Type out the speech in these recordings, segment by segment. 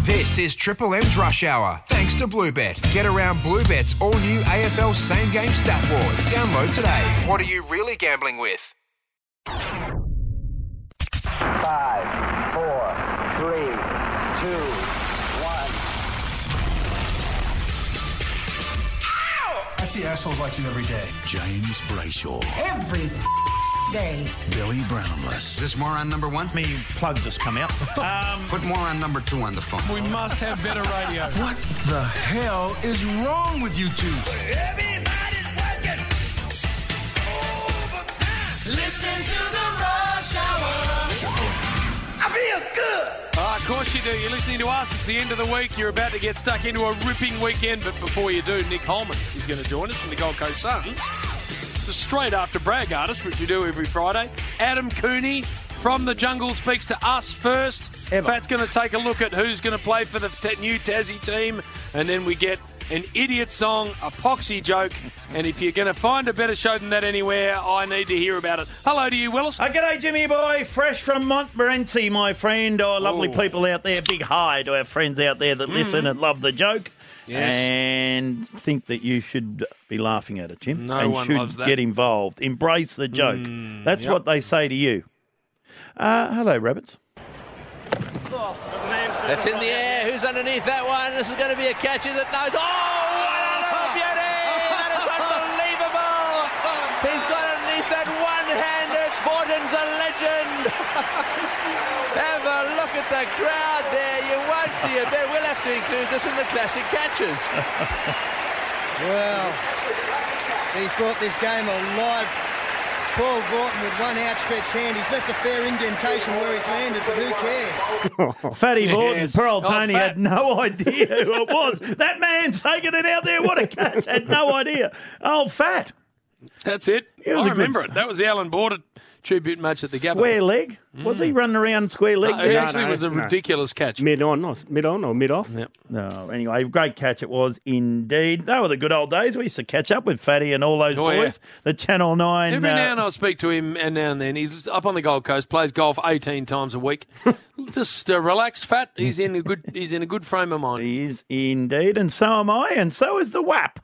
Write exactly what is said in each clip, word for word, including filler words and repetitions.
This is Triple M's Rush Hour, thanks to Bluebet. Get around Bluebet's all-new A F L Same Game Stat Wars. Download today. What are you really gambling with? Five, four, three, two, one. I see assholes like you every day. James Brayshaw. Every day. Billy Brownless. Is this more on number one? Me plug just come out. Um, Put more on number two on the phone. We must have better radio. What the hell is wrong with you two? Everybody's working overtime. Listening to the Rush Hour. I feel good. Oh, of course you do. You're listening to us. It's the end of the week. You're about to get stuck into a ripping weekend. But before you do, Nick Holman is going to join us from the Gold Coast Suns. Straight after Brag Artist, which we do every Friday. Adam Cooney from the Jungle speaks to us first. Ever. Fat's going to take a look at who's going to play for the t- new Tassie team. And then we get an idiot song, a poxy joke. And if you're going to find a better show than that anywhere, I need to hear about it. Hello to you, Willis. Oh, g'day, Jimmy boy. Fresh from Montmorency, my friend. Oh, lovely Ooh. people out there. Big hi to our friends out there that mm. listen and love the joke. Yes. And think that you should be laughing at it, Jim. No and one should loves that. get involved. Embrace the joke. Mm, That's yep. what they say to you. Uh, hello, Rabbits. It's in the air. Who's underneath that one? This is going to be a catch. Is it? No. Oh, what a beauty! That is unbelievable. He's got underneath that one-handed. Borden's a legend. Have a look at the crowd there. You won't see a bit. We'll have to include this in the classic catches. Well, he's brought this game alive. Paul Vorton with one outstretched hand. He's left a fair indentation where he's landed, but who cares? Fatty Yes. Vorton, poor old Oh, Tony Fat. had no idea who it was. That man's taking it out there. What a catch. Had no idea. Oh, Fat. That's it. It was I a good- remember it. That was the Alan Border tribute match at the Gabba. Square leg. Was he running around square leg? No, it there? actually no, was a no. ridiculous catch. Mid on, not mid on or mid off. Yep. No, anyway, great catch it was indeed. They were the good old days. We used to catch up with Fatty and all those Oh, yeah. boys. The Channel nine. Every uh, now and I'll speak to him, and now and then he's up on the Gold Coast, plays golf eighteen times a week. Just uh, relaxed, Fat. He's in a good. He's in a good frame of mind. He is indeed, and so am I, and so is the W A P.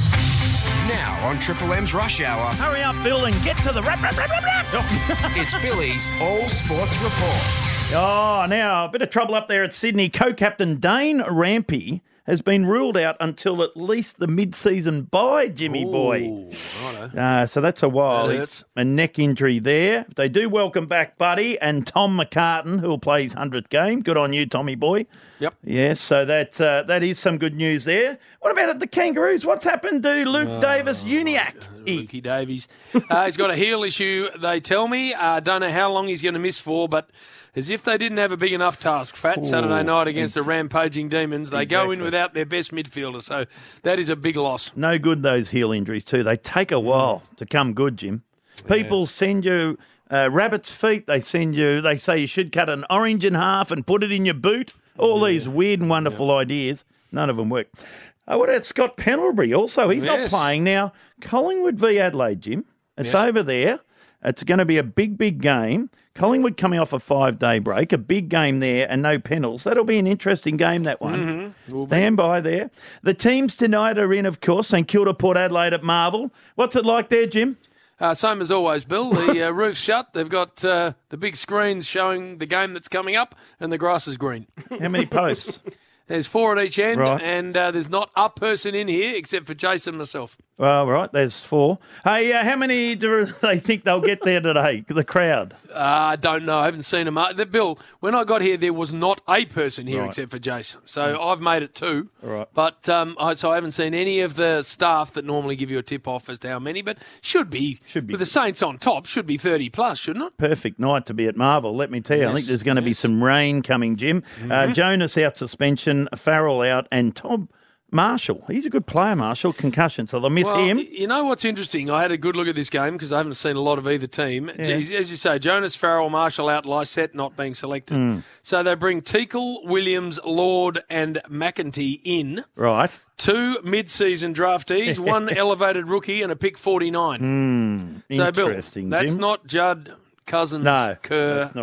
Now on Triple M's Rush Hour, Hurry up, Bill, and get to the rap, rap, rap, rap, rap. it's Billy's All Sports Report. Oh, now, a bit of trouble up there at Sydney. Co-captain Dane Rampy has been ruled out until at least the mid-season bye, Jimmy boy. Ooh, righto. Uh, so that's a while. That He's hurts. a neck injury there. They do welcome back Buddy and Tom McCartan, who will play his hundredth game. Good on you, Tommy boy. Yep. Yes, so that uh, that is some good news there. What about at the Kangaroos? What's happened to Luke Oh, Davis Uniac? Lukey Davies. Uh, he's got a heel issue, they tell me. I uh, don't know how long he's going to miss for, but as if they didn't have a big enough task, Fat, Saturday night against the rampaging Demons, they go in Exactly. without their best midfielder, so that is a big loss. No good, those heel injuries too. They take a while to come good, Jim. People Yes. send you uh, rabbit's feet. They send you, they say you should cut an orange in half and put it in your boot. All these weird and wonderful ideas. None of them work. Oh, what about Scott Pendlebury also? He's not Yes. playing. Now, Collingwood v Adelaide, Jim. It's Yes. over there. It's going to be a big, big game. Collingwood coming off a five-day break, a big game there and no penalties. That'll be an interesting game, that one. Mm-hmm. Stand by there. The teams tonight are in, of course, St Kilda, Port Adelaide at Marvel. What's it like there, Jim? Uh, same as always, Bill. The uh, roof's shut. They've got uh, the big screens showing the game that's coming up, and the grass is green. How many posts? There's four at each end, Right. and uh, there's not a person in here except for Jason and myself. Well, right, there's four. Hey, uh, how many do they think they'll get there today, the crowd? Uh, I don't know. I haven't seen them. Uh, the, Bill, when I got here, there was not a person here Right. except for Jason. So I've made it two. Right. But um, I, so I haven't seen any of the staff that normally give you a tip off as to how many, but should be, Should be. with the Saints on top, should be thirty plus, shouldn't it? Perfect night to be at Marvel, let me tell you. I Yes, think there's going to be yes. some rain coming, Jim. Uh, Jonas out suspension, Farrell out, and Tom Marshall. He's a good player, Marshall. Concussion, so they'll miss Well, him. you know what's interesting? I had a good look at this game because I haven't seen a lot of either team. Geez, as you say, Jonas Farrell, Marshall out, Lysette not being selected. Hmm. So they bring Teakle, Williams, Lord and McEntee in. Right. Two mid-season draftees, one elevated rookie and a pick forty-nine. Hmm. So, Bill, Interesting, that's Jim. not Judd, Cousins, No, Kerr. that's not.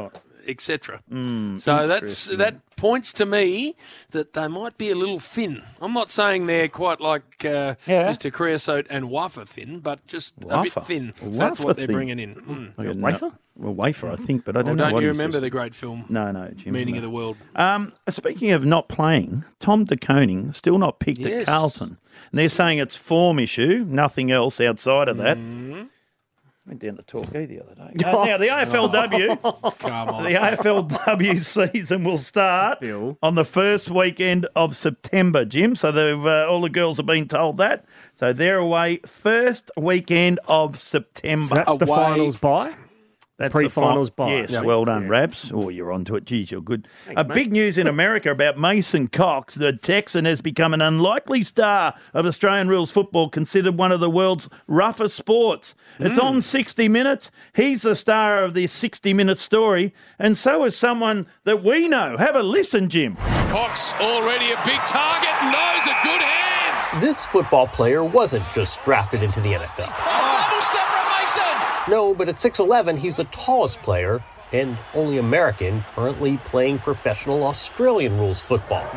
et cetera. Mm, so that's that points to me that they might be a little thin. I'm not saying they're quite like uh, Yeah. Mister Creosote and wafer thin, but just a Wafer. bit thin. Wafer That's what they're thin. bringing in. Mm. I don't know. wafer? Well, wafer, I think, but I Well, don't know don't what you he remember says. the great film No, no, Jim. Meaning no. of the World? Um, speaking of not playing, Tom De Koning still not picked Yes. at Carlton. And they're saying it's form issue, nothing else outside of that. Mm. Went down to Torquay the other day. Uh, now, the A F L W, Come on. the A F L W season will start Bill. on the first weekend of September, Jim. So they've, uh, all the girls have been told that. So they're away first weekend of September. So that's the Away. finals bye. That's Pre-finals the fin- bye. Yes, Yep. well done, Yeah. Rabs. Oh, you're onto it. Geez, you're good. Thanks, uh, mate. big news in America about Mason Cox. The Texan has become an unlikely star of Australian rules football, considered one of the world's roughest sports. It's on sixty minutes. He's the star of the sixty minute story, and so is someone that we know. Have a listen, Jim. Cox already a big target. Knows a good hands. This football player wasn't just drafted into the N F L. Double step from Mason. No, but at six eleven, he's the tallest player and only American currently playing professional Australian rules football.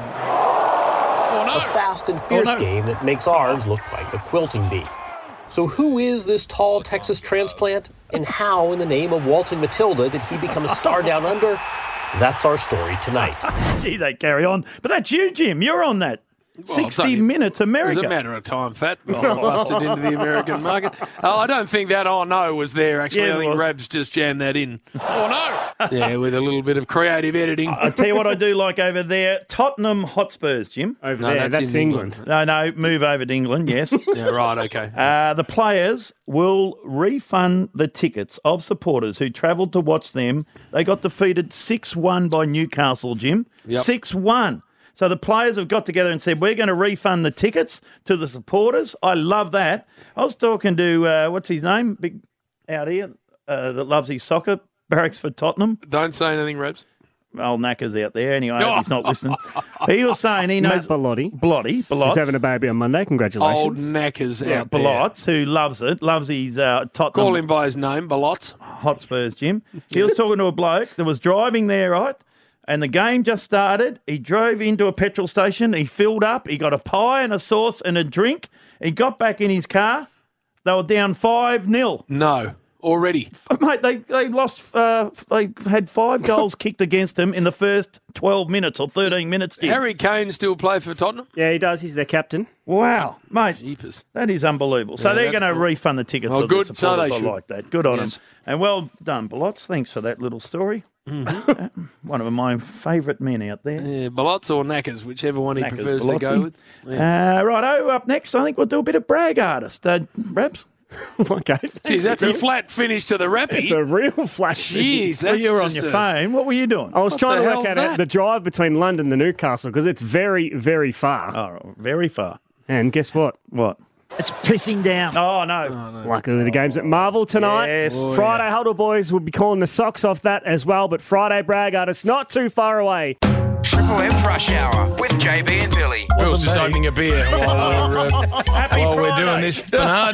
Oh, no. A fast and fierce Oh, no. game that makes ours look like a quilting bee. So who is this tall Texas transplant, and how in the name of Walton Matilda did he become a star down under? That's our story tonight. Gee, they carry on. But that's you, Jim. You're on that. Well, it's sixty only- minutes, America. It was a matter of time, Fat. I busted into the American market. Oh, I don't think that oh no was there, actually. Yeah, I it think was. Rabs just jammed that in. Oh, no. Yeah, with a little bit of creative editing. I tell you what I do like over there. Tottenham Hotspurs, Jim. Over No, there, that's that's, in England. England. No, no, move over to England, yes. Yeah, right, okay. Uh, the players will refund the tickets of supporters who travelled to watch them. They got defeated six one by Newcastle, Jim. Yep. six one. So the players have got together and said, we're going to refund the tickets to the supporters. I love that. I was talking to, uh, what's his name, big out here, uh, that loves his soccer, Barracks for Tottenham. Don't say anything, Rabs. Old Knacker's out there. Anyway, I hope he's not listening. He was saying he knows... Matt Bellotti. Bellotti. Bellotti. He's having a baby on Monday. Congratulations. Old knackers Yeah, out there. Bellots, who loves it, loves his uh, Tottenham Call him by his name, Balotz. Hotspurs, Jim. He was talking to a bloke that was driving there, right? And the game just started. He drove into a petrol station. He filled up. He got a pie and a sauce and a drink. He got back in his car. They were down five nil. No, already. Mate, they, they lost, uh, they had five goals kicked against them in the first twelve minutes or thirteen minutes, Jim. Harry Kane still play for Tottenham? Yeah, he does. He's their captain. Wow, mate. Jeepers. That is unbelievable. So Yeah, they're that's going to cool. refund the tickets. Oh, of good. The So they supporters. I should. like that. Good on Yes. them. And well done, Balotz. Thanks for that little story. Mm-hmm. Uh, one of my favourite men out there. Yeah, Balotz or knackers, whichever one he Knackers, prefers to go Balotzi. with. Yeah. Uh, righto, up next, I think we'll do a bit of brag artist. Uh, Rabs? Okay. Geez, that's a flat finish to the rappy. It's a real flash. Jeez, Well, that's you were on just your a- phone. What were you doing? I was What trying the to work hell's out that? the drive between London and Newcastle because it's very, very far. Oh, very far. And guess what? What? It's pissing down. Oh, no. Luckily, the game's at Marvel tonight. Yes. Oh, Friday, Huddle Boys will be calling the socks off that as well. But Friday, brag artists not too far away. Triple M's Rush Hour with J B and Billy. Bill's just opening a beer while we're, uh, Happy while we're Friday. doing this, Bernard.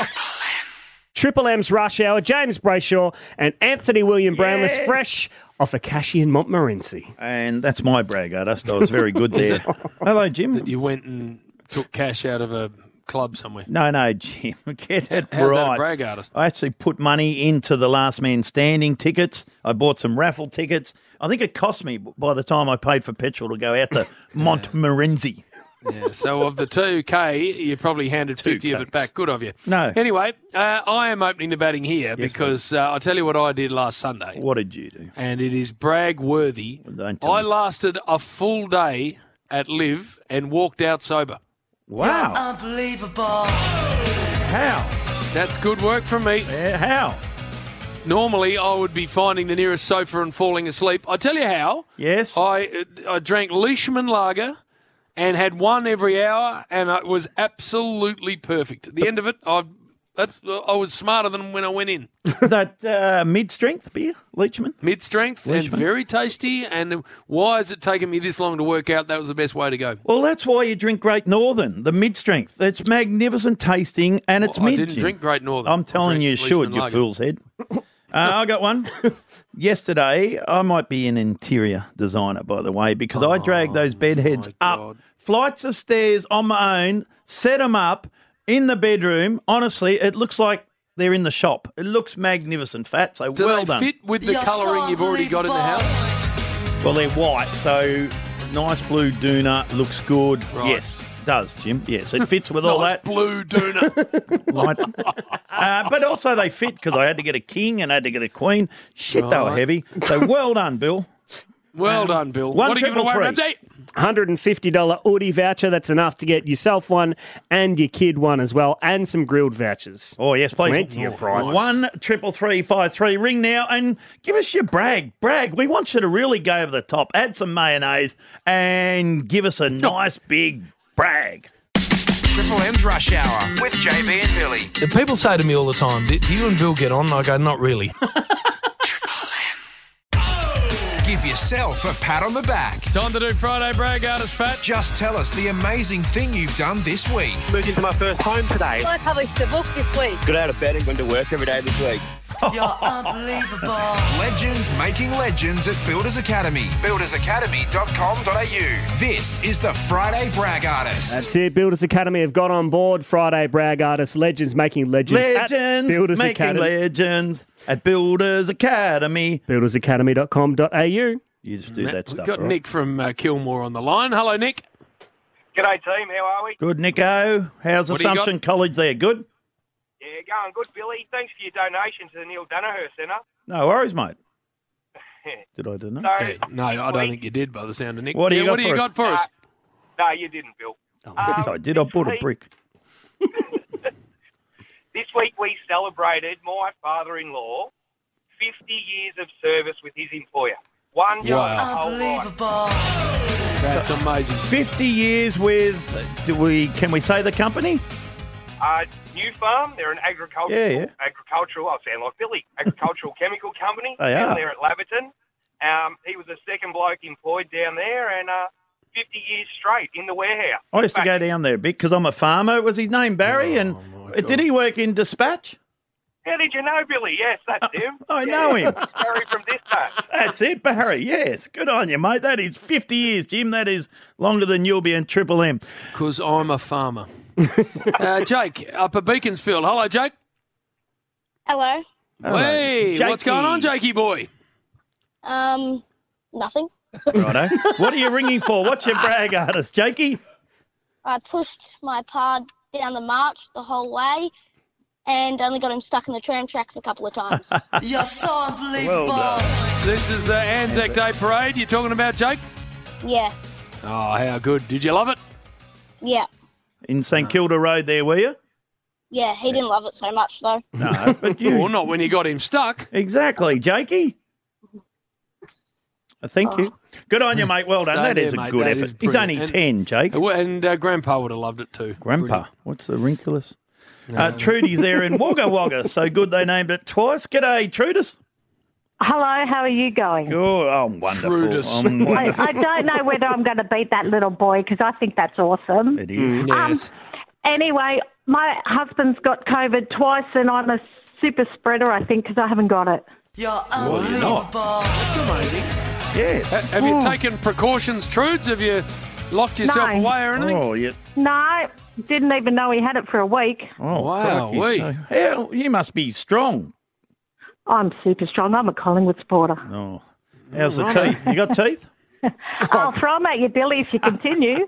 Triple M's Rush Hour, James Brayshaw and Anthony William Brownless, Yes. fresh off a cashy in Montmorency. And that's my brag artist. I was very good there. Hello, Jim. You went and took cash out of a club somewhere. No, no, Jim. Get it How's that right. a brag artist? I actually put money into the Last Man Standing tickets. I bought some raffle tickets. I think it cost me by the time I paid for petrol to go out to Montmorency. Yeah, so of the two K, you probably handed fifty of it back. Good of you. No. Anyway, uh, I am opening the batting here Yes, because uh, I'll tell you what I did last Sunday. What did you do? And it is brag worthy. Don't tell I me. lasted a full day at Live and walked out sober. Wow. Unbelievable. How? That's good work from me. Yeah, how? Normally, I would be finding the nearest sofa and falling asleep. I tell you how. Yes. I uh, I drank Leishman Lager and had one every hour, and it was absolutely perfect. At the end of it, I that's I was smarter than when I went in. that uh, mid-strength beer, Leachman? Mid strength and Leishman? very tasty. And why has it taken me this long to work out that was the best way to go? Well, that's why you drink Great Northern, the mid-strength. It's magnificent tasting and it's Well, I mid. didn't Jim. drink Great Northern. I'm I telling drank you, you should, Leishman you Lager. fool's head. Uh, I got one. Yesterday, I might be an interior designer, by the way, because I dragged those bed heads up flights of stairs on my own, set them up in the bedroom. Honestly, it looks like they're in the shop. It looks magnificent, Fat, so Do well they done. fit with the colouring you've already got in the house? Well, they're white, so nice blue doona, looks good. Right. Yes, it does, Jim. Yes, it fits with all Nice that. blue doona. Right. Uh, but also they fit because I had to get a king and I had to get a queen. Shit, they were Right. heavy. So well done, Bill. Well done, Bill. One what are you giving away, triple Ramsey? one hundred fifty dollars Audi voucher. That's enough to get yourself one and your kid one as well, and some grilled vouchers. Oh, yes, please. Plenty of prizes. One triple three five three. Ring now and give us your brag. Brag. We want you to really go over the top. Add some mayonnaise and give us a nice big brag. Triple M's Rush Hour with J B and Billy. People say to me all the time, do do you and Bill get on? And I go, not really. Give yourself a pat on the back. Time to do Friday Brag Artist Fat. Just tell us the amazing thing you've done this week. Moved into my first home today. I published a book this week. Got out of bed and went to work every day this week. You're unbelievable. Legends making legends at Builders Academy. builders academy dot com dot a u. This is the Friday Brag Artist. That's it. Builders Academy have got on board Friday Brag Artists. Legends making legends. at Legends Builders making Academy. legends at Builders Academy. builders academy dot com dot a u. You just do that We've stuff. got right? Nick from uh, Kilmore on the line. Hello, Nick. G'day, team. How are we? Good, Nico. How's What do you got? Assumption College there? Good? Yeah, going good, Billy. Thanks for your donation to the Neil Danaher Centre. No worries, mate. Did I do So, that? Yeah, no, I don't think you did by the sound of Nick. What do you Yeah, got what do you for us? got for us? no, you didn't, Bill. Oh, yes, I did. I bought a week- brick. This week we celebrated my father-in-law fifty years of service with his employer. One job the whole life. That's amazing. Fifty years with. Do we? Can we say the company? Uh, New Farm, they're an agricultural, Yeah, yeah. agricultural, I sound like Billy, agricultural chemical company They down are. there at Laverton. Um, he was the second bloke employed down there, and uh, fifty years straight in the warehouse. I used to In go fact, down there a bit because I'm a farmer. Was his name Barry? and did he work in dispatch? How did you know, Billy? Yes, that's him. I know him. Barry from Dispatch. That's it, Barry. Yes. Good on you, mate. That is fifty years, Jim. That is longer than you'll be in Triple M. Because I'm a farmer. uh, Jake, up at Beaconsfield. Hello, Jake. Hello. Hello, Hey, what's Jakey. going on, Jakey boy? Um, nothing. Righto. What are you ringing for? What's your brag artist, Jakey? I pushed my pard down the march the whole way and only got him stuck in the tram tracks a couple of times. You're so unbelievable. Well done. This is the Anzac Day Parade you're talking about, Jake? Yeah, Oh, how good. Did you love it? yeah, In St Kilda Road there, were you? yeah. He didn't love it so much, though. No, but you... Well, not when you got him stuck. Exactly, Jakey. Uh, Thank you. Good on you, mate. Well done. Stay That there, is a mate. good That effort. is He's only brilliant. ten, Jake. And uh, Grandpa would have loved it too. Grandpa. What's the wrinkles? Uh, Trudy's there in Wagga Wagga. So good they named it twice. G'day, Trudis. Hello, how are you going? Oh, I'm wonderful. Trudis. I'm I, wonderful. I don't know whether I'm going to beat that little boy because I think that's awesome. It is. Yes. Anyway, my husband's got COVID twice and I'm a super spreader, I think, because I haven't got it. You're Well, you're not. unbelievable. That's amazing. Yes. Ha- have you taken precautions, Trudes? Have you locked yourself No. away or anything? Oh, yeah. No, didn't even know he had it for a week. Oh, Wow, crikey. wee. So, how, you must be strong. I'm super strong. I'm a Collingwood supporter. Oh, how's the teeth? You got teeth? I'll throw them at you, Billy, if you continue.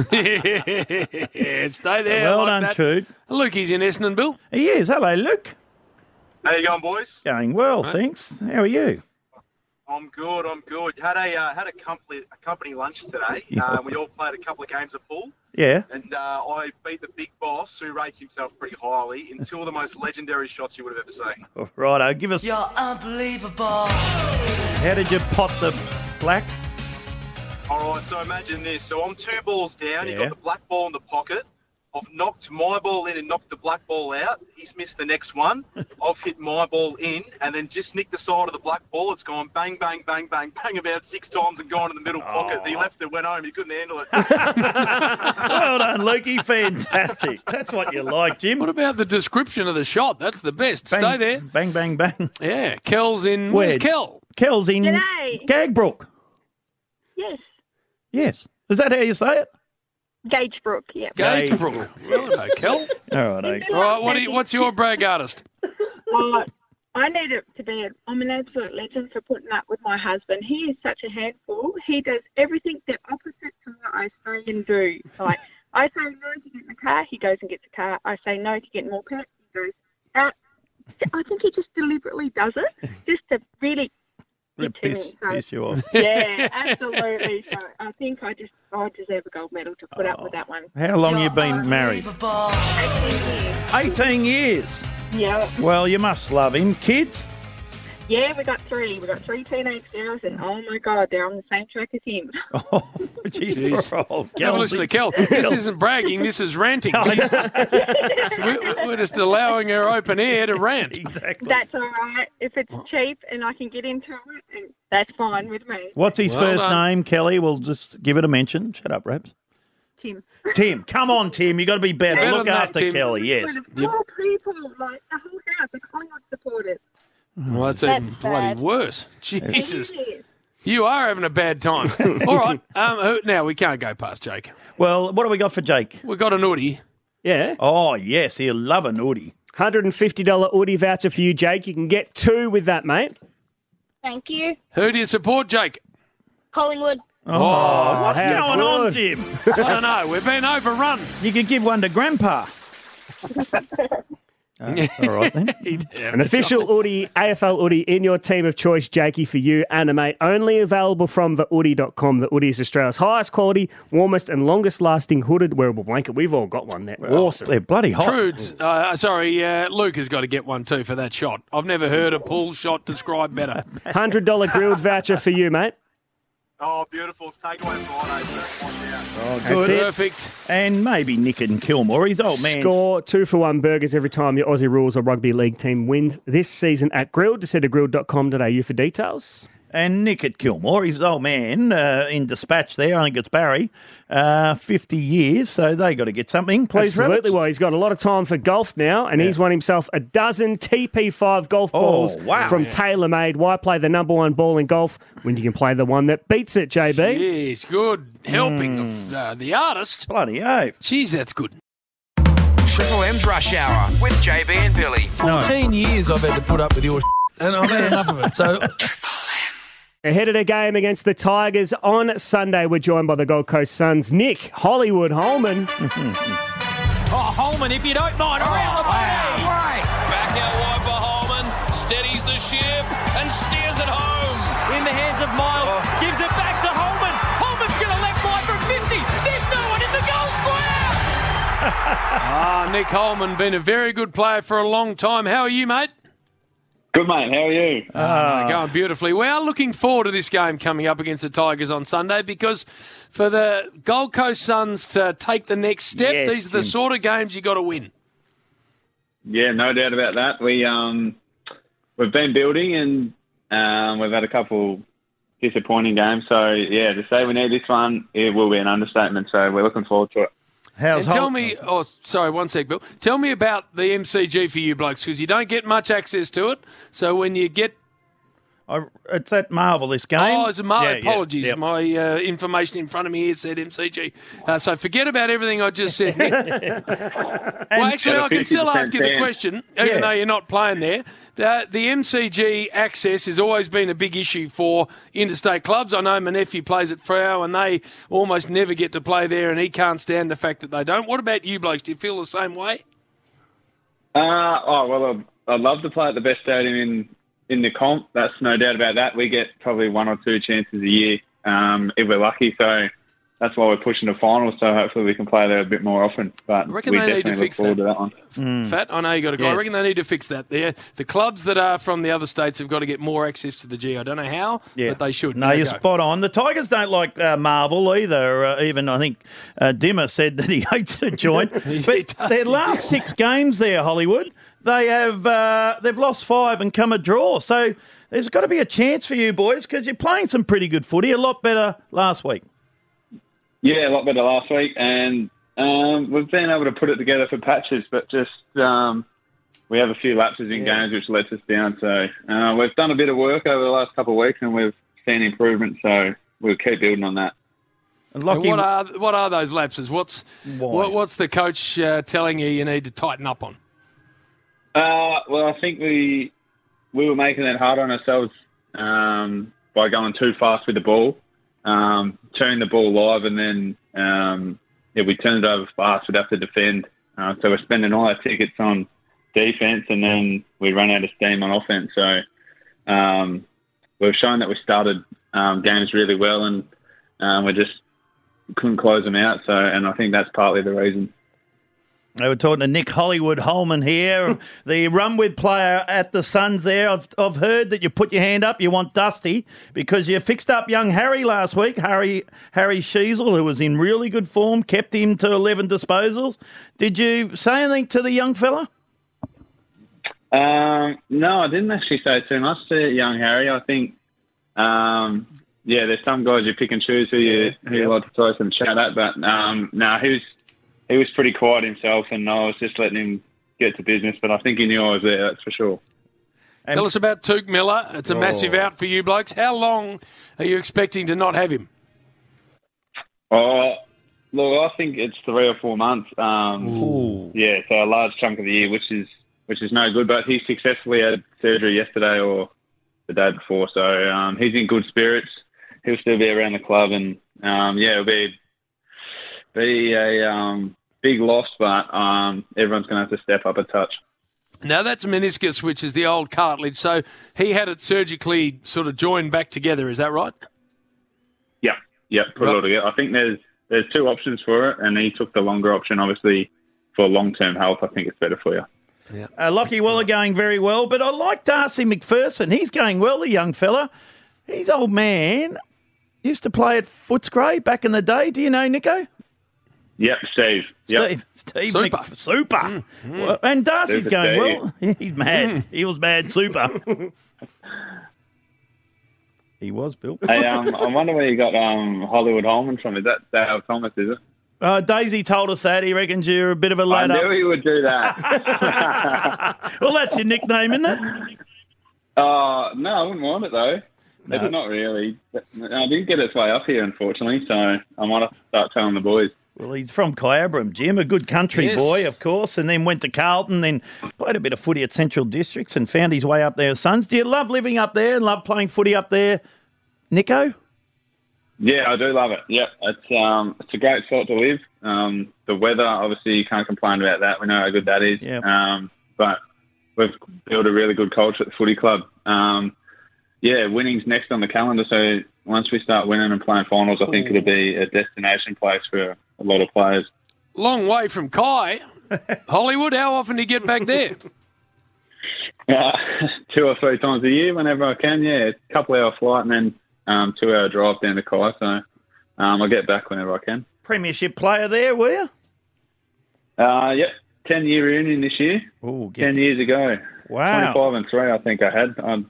Yeah, stay there. Well like done, that. Trude. Lukey's in Essendon, Bill. He is. Hello, Luke. How you going, boys? Going well, thanks. How are you? I'm good. I'm good. Had a uh, had a company a company lunch today. Yeah. Uh, we all played a couple of games of pool, Yeah. and uh, I beat the big boss, who rates himself pretty highly, in two of the most legendary shots you would have ever seen. Oh, righto. Give us. You're unbelievable. How did you pot the black? All right. So imagine this. So I'm two balls down. Yeah. You've got the black ball in the pocket. I've knocked my ball in and knocked the black ball out. He's missed the next one. I've hit my ball in and then just nicked the side of the black ball. It's gone bang, bang, bang, bang, bang about six times and gone in the middle pocket. He left it, went home. He couldn't handle it. Well done, Lukey. Fantastic. That's what you like, Jim. What about the description of the shot? That's the best. Bang, Stay there. Bang, bang, bang. Yeah, Kel's in. Where's Kel? Kel's in G'day. Gagbrook. Yes. Yes. Is that how you say it? Gagebrook, yeah. Gagebrook. Righto, Kel. All right, eh? All right, what do you, what's your brag artist? Well, I need it to be. I'm an absolute legend for putting up with my husband. He is such a handful. He does everything the opposite to what I say and do. Like, I say no to get in the car, he goes and gets a car. I say no to get more pets, he goes out. I think he just deliberately does it just to really get to Piss, me. So, piss you off. yeah, absolutely. So I think I just I deserve a gold medal to put up with that one. How long you been married? eighteen years. Yeah. Well, you must love him. Kids? Yeah, we got three. We got three teenage girls, and oh my God, they're on the same track as him. Oh, geez. Oh, Have a listen to Kel. This isn't bragging, this is ranting. She's- we're, we're just allowing her open air to rant. Exactly. That's all right. If it's cheap and I can get into it, and that's fine with me. What's his Well first done. name, Kelly? We'll just give it a mention. Shut up, Raps. Tim. Tim. Come on, Tim. you got to be better. Better Look than that, after Tim. Kelly, yes. Four people, like the whole house, the Collingwood supporters. Well, that's, That's even bloody bad. worse. Jesus. It is. You are having a bad time. All right. Um, who- now, we can't go past Jake. Well, what do we got for Jake? We've got an Oodie. Yeah. Oh, yes. He'll love a naughty. one hundred fifty dollars Audi voucher for you, Jake. You can get two with that, mate. Thank you. Who do you support, Jake? Collingwood. Oh, what's how going on, good. Jim? I don't know. We've been overrun. You could give one to Grandpa. Uh, all right, then. An official Audi, A F L Audi in your team of choice, Jakey, for you and a mate. Only available from the Audi dot com. The Audi is Australia's highest quality, warmest and longest lasting hooded wearable blanket. We've all got one. They're awesome. They're bloody hot. Trudes, uh, sorry, uh, Luke has got to get one too for that shot. I've never heard a pull shot described better. one hundred dollars grilled voucher for you, mate. Oh, beautiful. It's takeaway Friday, so watch out. Oh, That's good. it. Perfect. And maybe Nick and Kilmore. His old man. Score two for one burgers every time your Aussie Rules or Rugby League team wins this season at Grilled. Just head to grilled dot com dot a u for details. And Nick at Kilmore, his old man uh, in dispatch there, I think it's Barry, uh, fifty years, so they got to get something. Please, Absolutely. Rabbits. Well, he's got a lot of time for golf now, and he's won himself a dozen T P five golf Oh, balls wow. from Yeah. TaylorMade. Why play the number one ball in golf when you can play the one that beats it, J B? Yes, good helping of uh, the artist. Bloody oath. Jeez, that's good. Triple M's Rush Hour with J B and Billy. fourteen years I've had to put up with your and I've had enough of it. So Ahead of the game against the Tigers on Sunday, we're joined by the Gold Coast Suns' Nick Hollywood Holman. Oh, Holman, if you don't mind, around the body. Back out wide for Holman. Steadies the ship and steers it home. In the hands of Miles. Gives it back to Holman. Holman's going to left wide from fifty. There's no one in the goal square. ah, Nick Holman, been a very good player for a long time. How are you, mate? Good, mate. How are you? Ah, going beautifully. Well, looking forward to this game coming up against the Tigers on Sunday because for the Gold Coast Suns to take the next step, Yes, these are the Jim. sort of games you got to win. Yeah, no doubt about that. We um we've been building and um we've had a couple disappointing games. So yeah, to say we need this one, it will be an understatement. So we're looking forward to it. How's and tell Hol- me, oh, sorry, one sec, Bill. Tell me about the M C G for you blokes because you don't get much access to it. So when you get I, it's that Marvel, this game. Oh, it's a Mar- Yeah, yeah, apologies. yep. My uh, information in front of me here said M C G. Uh, so forget about everything I just said. Nick. well, actually, I can still ask you the fan. question, even Yeah. though you're not playing there. The, the M C G access has always been a big issue for interstate clubs. I know my nephew plays at Freo and they almost never get to play there and he can't stand the fact that they don't. What about you blokes? Do you feel the same way? Uh, oh, well, I'd, I'd love to play at the best stadium in, in the comp. That's no doubt about that. We get probably one or two chances a year um, if we're lucky. So, that's why we're pushing to finals. So hopefully we can play there a bit more often. But I reckon we they need definitely to look fix forward that. to that one. Mm. Fat, I know you got to go. I Yes. reckon they need to fix that. There, the clubs that are from the other states have got to get more access to the G. I don't know how, Yeah. but they should. No, Now you're go. spot on. The Tigers don't like uh, Marvel either. Uh, even I think uh, Dimmer said that he hates the joint. But their last six games there, Hollywood, they have uh, they've lost five and come a draw. So there's got to be a chance for you boys because you're playing some pretty good footy. A lot better last week. Yeah, a lot better last week, and um, we've been able to put it together for patches, but just um, we have a few lapses in Yeah. games which lets us down. So uh, we've done a bit of work over the last couple of weeks, and we've seen improvement. So we'll keep building on that. And what are what are those lapses? What's what, what's the coach uh, telling you you need to tighten up on? Uh, well, I think we we were making it hard on ourselves um, by going too fast with the ball, um, turning the ball live, and then um, if we turned it over fast, we'd have to defend. Uh, so we're spending all our tickets on defence, and then we run out of steam on offence. So um, we've shown that we started um, games really well, and um, we just couldn't close them out. So, and I think that's partly the reason. They were talking to Nick Hollywood Holman here, the run with player at the Suns there. I've, I've heard that you put your hand up, you want Dusty, because you fixed up young Harry last week, Harry Harry Sheasel, who was in really good form, kept him to eleven disposals. Did you say anything to the young fella? Um, no, I didn't actually say too much to young Harry. I think, um, yeah, there's some guys you pick and choose who you, who you like to throw some chat at, but um, no, he was he was pretty quiet himself, and I was just letting him get to business. But I think he knew I was there, that's for sure. Tell us about Took Miller. It's a Oh. massive out for you blokes. How long are you expecting to not have him? Oh, look, I think it's three or four months. Um, yeah, so a large chunk of the year, which is which is no good. But he successfully had surgery yesterday or the day before, so um, he's in good spirits. He'll still be around the club, and um, yeah, it'll be be a um, big loss, but um, everyone's going to have to step up a touch. Now, that's meniscus, which is the old cartilage. So he had it surgically sort of joined back together. Is that right? Yeah, yeah, put it all together. I think there's there's two options for it, and he took the longer option. Obviously, for long-term health, I think it's better for you. Yeah. Uh, Lockie Weller going very well, but I like Darcy McPherson. He's going well, the young fella. He's old man. Used to play at Footscray back in the day. Do you know, Nico? Yep, Steve. Yep. Steve. Steve Super. Mc- super. Mm, Well, and Darcy's Super going Steve. well. He's mad. Mm. He was mad super. He was, Bill. Hey, um, I wonder where you got um, Hollywood Holman from. Is that Dale Thomas, is it? Uh, Daisy told us that. He reckons you're a bit of a I lad knew up. he would do that. Well, that's your nickname, isn't it? Uh, no, I wouldn't mind it, though. No. It's not really. I didn't get its way up here, unfortunately, so I might have to start telling the boys. Well, he's from Kyabram, Jim, a good country Yes. boy, of course, and then went to Carlton, then played a bit of footy at Central Districts and found his way up there as Suns. Do you love living up there and love playing footy up there, Nico? Yeah, I do love it. Yep, it's um, it's a great spot to live. Um, the weather, obviously, you can't complain about that. We know how good that is. Yep. Um, but we've built a really good culture at the footy club. Um, yeah, winning's next on the calendar. So once we start winning and playing finals, I think it'll be a destination place for a lot of players. Long way from Kai. Hollywood, how often do you get back there? Uh, two or three times a year, whenever I can. Yeah, a couple hour flight and then um, two hour drive down to Kai. So um, I get back whenever I can. Premiership player there, were you? Uh, yep, ten year reunion this year. Ooh, ten years ago. Wow. twenty-five and three, I think I had. I'm,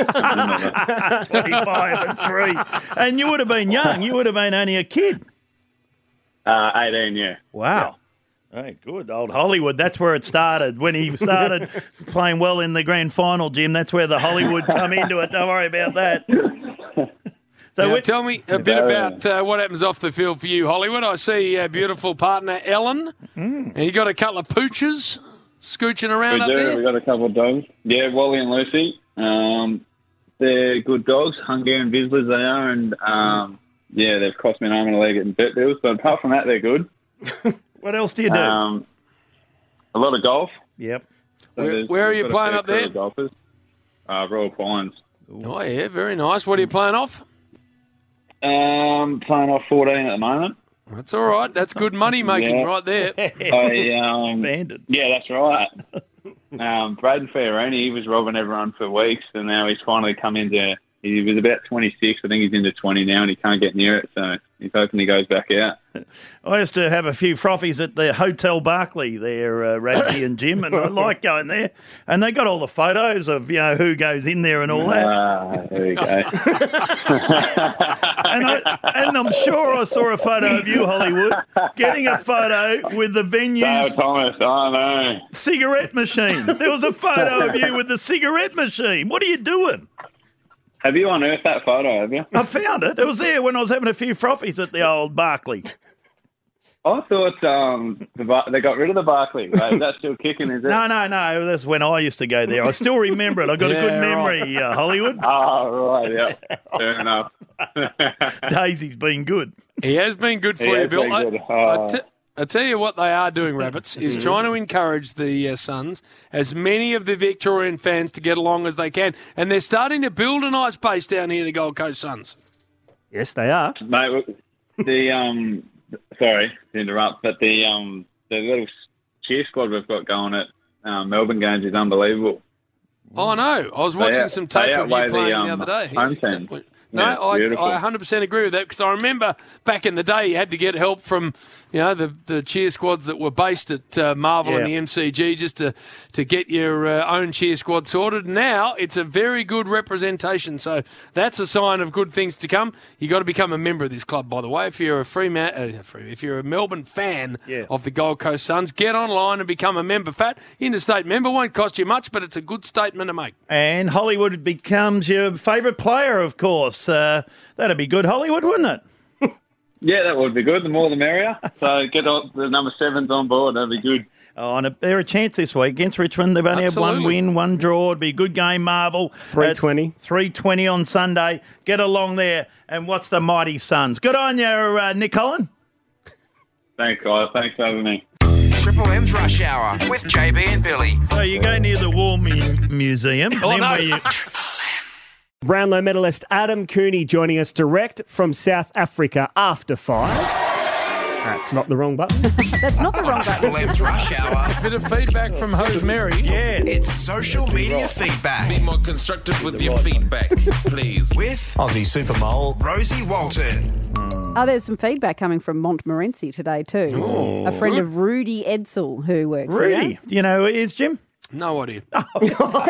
twenty-five and three. And you would have been young. You would have been only a kid. uh, eighteen, yeah. Wow. Hey, good. Old Hollywood. That's where it started. When he started playing well in the grand final, Jim, that's where the Hollywood come into it. Don't worry about that. So Now, we- tell me a bit about uh, what happens off the field for you, Hollywood. I see a beautiful partner, Ellen, and you got a couple of pooches scooching around We up do. there. We've got a couple of dogs. Yeah, Wally and Lucy. Um, they're good dogs. Hungarian Vizslas they are. And, um, yeah, they've cost me an arm and a leg in vet bills. But apart from that, they're good. What else do you do? Um, a lot of golf. Yep. So Where- there's- where are we've you got a playing fair up there? crew of Golfers. Uh, Royal Pines. Oh, yeah, very nice. What are you playing off? Um, playing off fourteen at the moment. That's all right. That's good money making Yeah. right there. I, um, yeah, that's right. Um, Braden Fiorini, he was robbing everyone for weeks, and now he's finally come into. He was about twenty-six. I think he's into twenty now, and he can't get near it. So he's hoping he goes back out. I used to have a few frothies at the Hotel Barclay there, uh, Radley and Jim, and I like going there. And they got all the photos of, you know, who goes in there and all that. Ah, there you go. and, I, and I'm sure I saw a photo of you, Hollywood, getting a photo with the venue's Dale Thomas, I know. cigarette machine. There was a photo of you with the cigarette machine. What are you doing? Have you unearthed that photo, have you? I found it. It was there when I was having a few frothies at the old Barclay. I thought um, the Bar- they got rid of the Barclay. Like, is that still kicking, is it? No, no, no. That's when I used to go there. I still remember it. I've got Yeah, a good memory, right. uh, Hollywood. Oh, right, yeah. Fair enough. Daisy's been good. He has been good for He you, has Bill. been I, good. I Oh. t- I tell you what they are doing, Rabbits, is trying to encourage the uh, Suns, as many of the Victorian fans, to get along as they can. And they're starting to build a nice base down here, the Gold Coast Suns. Yes, they are. Mate, the, um, sorry to interrupt, but the, um, the little cheer squad we've got going at um, Melbourne games is unbelievable. Oh, no. I was They watching out- some they tape of you outweigh playing the, the, um, other day. home team. Exactly. No, Yeah, I, beautiful. I one hundred percent agree with that, because I remember back in the day you had to get help from, you know, the, the cheer squads that were based at uh, Marvel Yeah. and the M C G just to, to get your uh, own cheer squad sorted. Now it's a very good representation, so that's a sign of good things to come. You got to become a member of this club, by the way. If you're a free, ma- uh, free if you're a Melbourne fan Yeah. of the Gold Coast Suns, get online and become a member. Fat interstate member won't cost you much, but it's a good statement to make. And Hollywood becomes your favourite player, of course. Uh, that'd be good, Hollywood, wouldn't it? Yeah, that would be good. The more the merrier. So get all, the number sevens on board. That'd be good. Oh, and they're a chance this week against Richmond. They've only had one Absolutely. win, one draw. It'd be a good game, Marvel. three twenty. three twenty on Sunday. Get along there and watch the mighty Suns. Good on you, uh, Nick Holland. Thanks, guys. Thanks for having me. Triple M's Rush Hour with J B and Billy. So you go near the War Mu- Museum. Oh, then no. where you... Brownlow medalist Adam Cooney joining us direct from South Africa after five. That's not the wrong button. That's not the wrong Triple button. M's Rush Hour. Bit of feedback from Hose Mary. Yeah. It's social media feedback Be more constructive with your feedback, please. with Aussie Super Mole. Rosie Walton. Oh, there's some feedback coming from Montmorency today too. Oh. A friend of Rudy Edsel who works Really? You know who it is, Jim? No idea. here.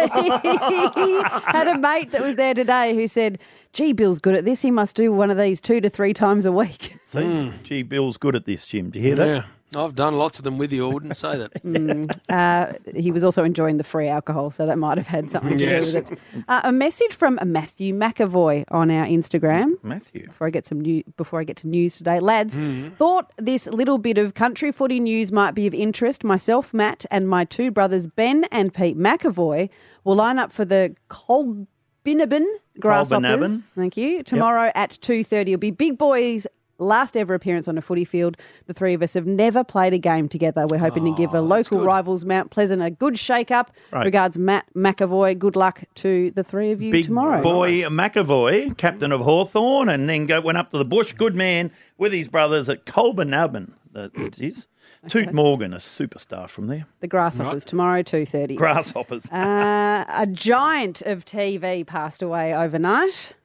He had a mate that was there today who said, gee, Bill's good at this. He must do one of these two to three times a week. See, Gee, Bill's good at this, Jim. Do you hear that? Yeah, I've done lots of them with you. I wouldn't say that. Mm, uh, he was also enjoying the free alcohol, so that might have had something to Yes. do with it. Uh, a message from Matthew McAvoy on our Instagram. Matthew. Before I get some new, before I get to news today, lads, Mm. thought this little bit of country footy news might be of interest. Myself, Matt, and my two brothers Ben and Pete McAvoy will line up for the Colbinabin Grasshoppers. Colbinabin. Thank you. Tomorrow at two thirty. It'll be Big Boys' last ever appearance on a footy field. The three of us have never played a game together. We're hoping to give a local rivals, Mount Pleasant, a good shake-up. Right. Regards, Matt McAvoy. Good luck to the three of you Big tomorrow. boy McAvoy, captain of Hawthorn, and then go, went up to the bush. Good man with his brothers at Colbinabin. That it is. Toot Morgan, a superstar from there. The Grasshoppers tomorrow, two thirty. Grasshoppers. Uh, a giant of T V passed away overnight.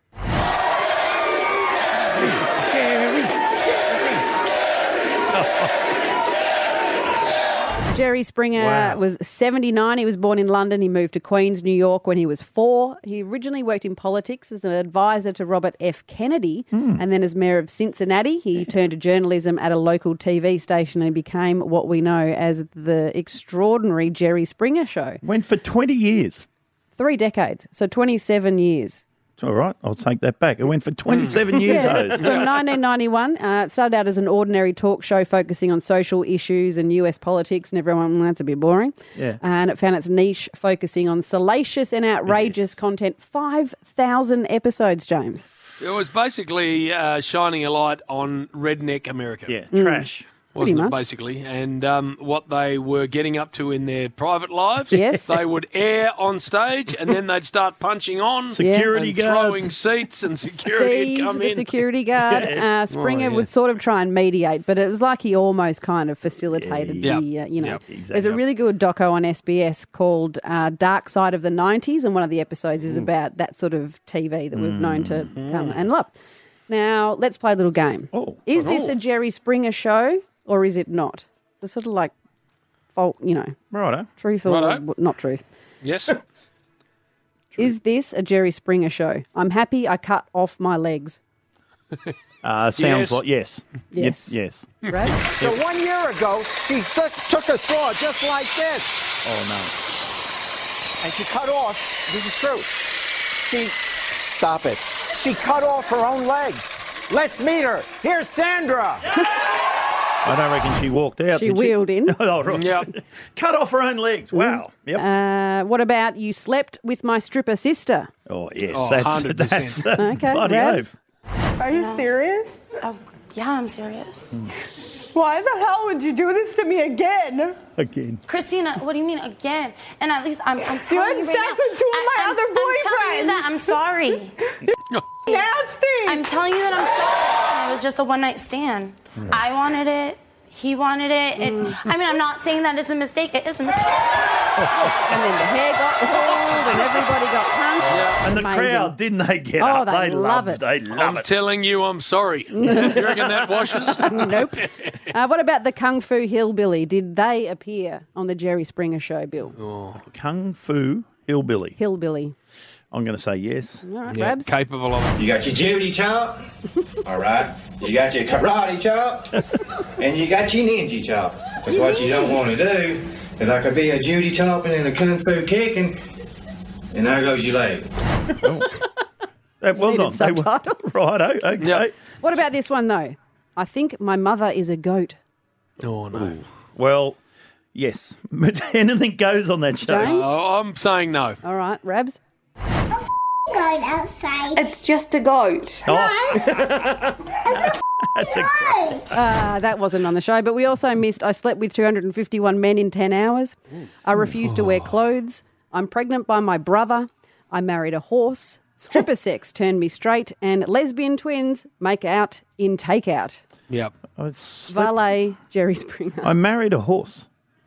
Jerry Springer Wow. was seventy-nine. He was born in London. He moved to Queens, New York when he was four. He originally worked in politics as an advisor to Robert F. Kennedy, and then as mayor of Cincinnati. He turned to journalism at a local T V station and became what we know as the extraordinary Jerry Springer Show. Went for twenty years. Three decades, so twenty-seven years. It's all right. I'll take that back. It went for twenty-seven years, Yeah, Oz. from nineteen ninety-one. Uh, it started out as an ordinary talk show focusing on social issues and U S politics, and everyone, "Mm, that's a bit boring." Yeah. And it found its niche focusing on salacious and outrageous content. five thousand episodes, James. It was basically uh, shining a light on redneck America. Yeah, Mm. trash. wasn't Pretty it, much. basically? And um, what they were getting up to in their private lives. Yes. They would air on stage and then they'd start punching on. Security and guards. throwing seats and security Steve, would come the in. security guard, Yes. uh, Springer Oh, yeah. would sort of try and mediate, but it was like he almost kind of facilitated Yeah. the, Yep. uh, you know. Yep, There's exactly. a really good doco on S B S called uh, Dark Side of the nineties, and one of the episodes is about that sort of T V that we've known to come and love. Now, let's play a little game. Oh. Is this Oh. a Jerry Springer show or is it not? It's sort of like, fault, you know, Righto. truth or Righto. w- not truth. Yes. Is this a Jerry Springer show? I'm happy I cut off my legs. Uh, sounds Yes. like yes. Yes. Yep, yes. Right? So one year ago, she took took a saw just like this, Oh no. and she cut off. This is true. She stop it. She cut off her own legs. Let's meet her. Here's Sandra. I don't reckon she walked out. She did wheeled in. Oh, right. Yep. Cut off her own legs. Wow. Yep. Uh, what about you slept with my stripper sister? Oh yes. Oh, that's one hundred percent. that's uh, Okay, bloody Rabs. oath. Are you serious? Oh, yeah, I'm serious. Why the hell would you do this to me again? Again. Christina, what do you mean again? And at least I'm, I'm You telling had you sex right now. with two of my I- I'm- other I'm telling you boyfriends. that I'm sorry. Nasty. I'm telling you that I'm sorry. It was just a one night stand. I wanted it. He wanted it. it I mean, I'm not saying that it's a mistake. It is a mistake. And then the hair got pulled and everybody got punched. And the Amazing. crowd, didn't they get Oh, up? they love loved it. They love I'm it. telling you, I'm sorry. Do you reckon that washes? Nope. Uh, what about the Kung Fu Hillbilly? Did they appear on the Jerry Springer show, Bill? Oh. Kung Fu Hillbilly. Hillbilly. I'm going to say yes. All right, Yeah, Rabs? capable of it. You got your Judy chop, all right? You got your karate chop, and you got your ninja chop. Because what you don't want to do is I could be a Judy chopping and a kung fu kicking, and there goes your leg. That was Needed on. They were- subtitles. Righto, okay. Yep. What about this one, though? I think my mother is a goat. Oh, no. Well, yes. But anything goes on that show. James? Oh, I'm saying no. All right, Rabs? Goat outside. It's just a goat. That's a great. Uh, that wasn't on the show, but we also missed I slept with two hundred fifty-one men in ten hours. I refused to wear clothes. I'm pregnant by my brother. I married a horse. Stripper sex turned me straight. And lesbian twins make out in takeout. Yep. I, slept- Valet Jerry Springer. I married a horse.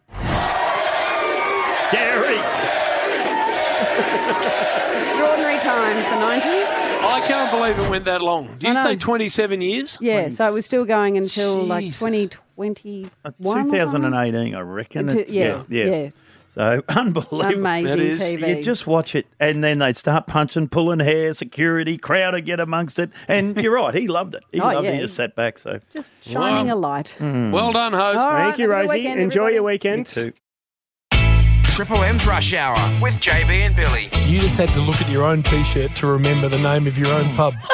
Gary! Extraordinary times, the nineties. I can't believe it went that long. Did I you know. say twenty-seven years? Yeah, so it was still going until like Jesus. twenty twenty-one. twenty eighteen, I reckon. Two- It's, yeah, yeah, yeah. So unbelievable. Amazing That is. T V. You just watch it, and then they'd start punching, pulling hair, security, crowd would get amongst it. And you're right, he loved it. He Oh, loved yeah. it. He just sat back. So Just shining Wow. a light. Well done, Hose. All right, Thank you, have a good Rosie. weekend, Enjoy your everybody. weekend. too. Triple M's Rush Hour with J B and Billy. You just had to look at your own T-shirt to remember the name of your own pub.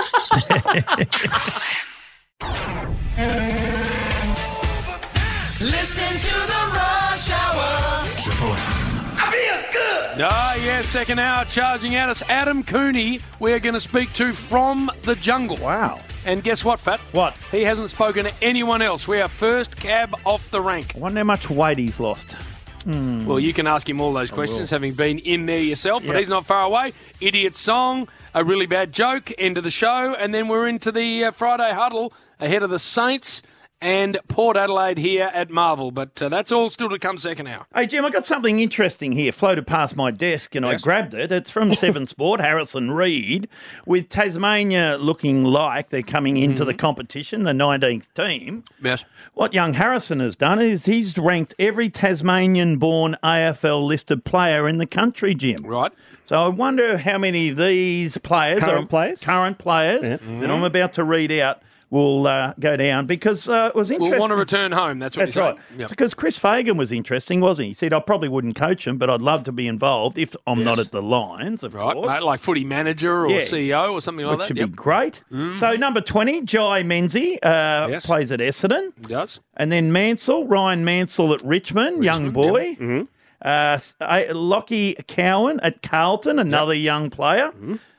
Listening to the Rush Hour. Triple M. I feel good. Ah, yeah, second hour charging at us. Adam Cooney, we're going to speak to from the jungle. Wow. And guess what, Fat? What? He hasn't spoken to anyone else. We are first cab off the rank. I wonder how much weight he's lost. Hmm. Well, you can ask him all those questions, having been in there yourself, but Yep. he's not far away. Idiot song, a really bad joke, end of the show, and then we're into the uh, Friday huddle ahead of the Saints and Port Adelaide here at Marvel. But uh, that's all still to come second hour. Hey, Jim, I got something interesting here floated past my desk and Yes. I grabbed it. It's from Seven Sport, Harrison Reid, with Tasmania looking like they're coming into the competition, the nineteenth team. Yes. What young Harrison has done is he's ranked every Tasmanian-born A F L-listed player in the country, Jim. Right. So I wonder how many of these players, Current are, players? current players, Yep. that I'm about to read out, will uh, go down because uh, it was interesting. We'll want to return home. That's what That's you're right. saying. Yep. Because Chris Fagan was interesting, wasn't he? He said, I probably wouldn't coach him, but I'd love to be involved if I'm Yes. not at the Lions, of Right, course. mate, like footy manager or Yeah. C E O or something like Which that. would be great. So number twenty, Jai Menzies, uh, Yes. plays at Essendon. He does. And then Mansell, Ryan Mansell at Richmond, young boy. Mm-hmm. Uh, S- uh, Lockie Cowan at Carlton, another young player.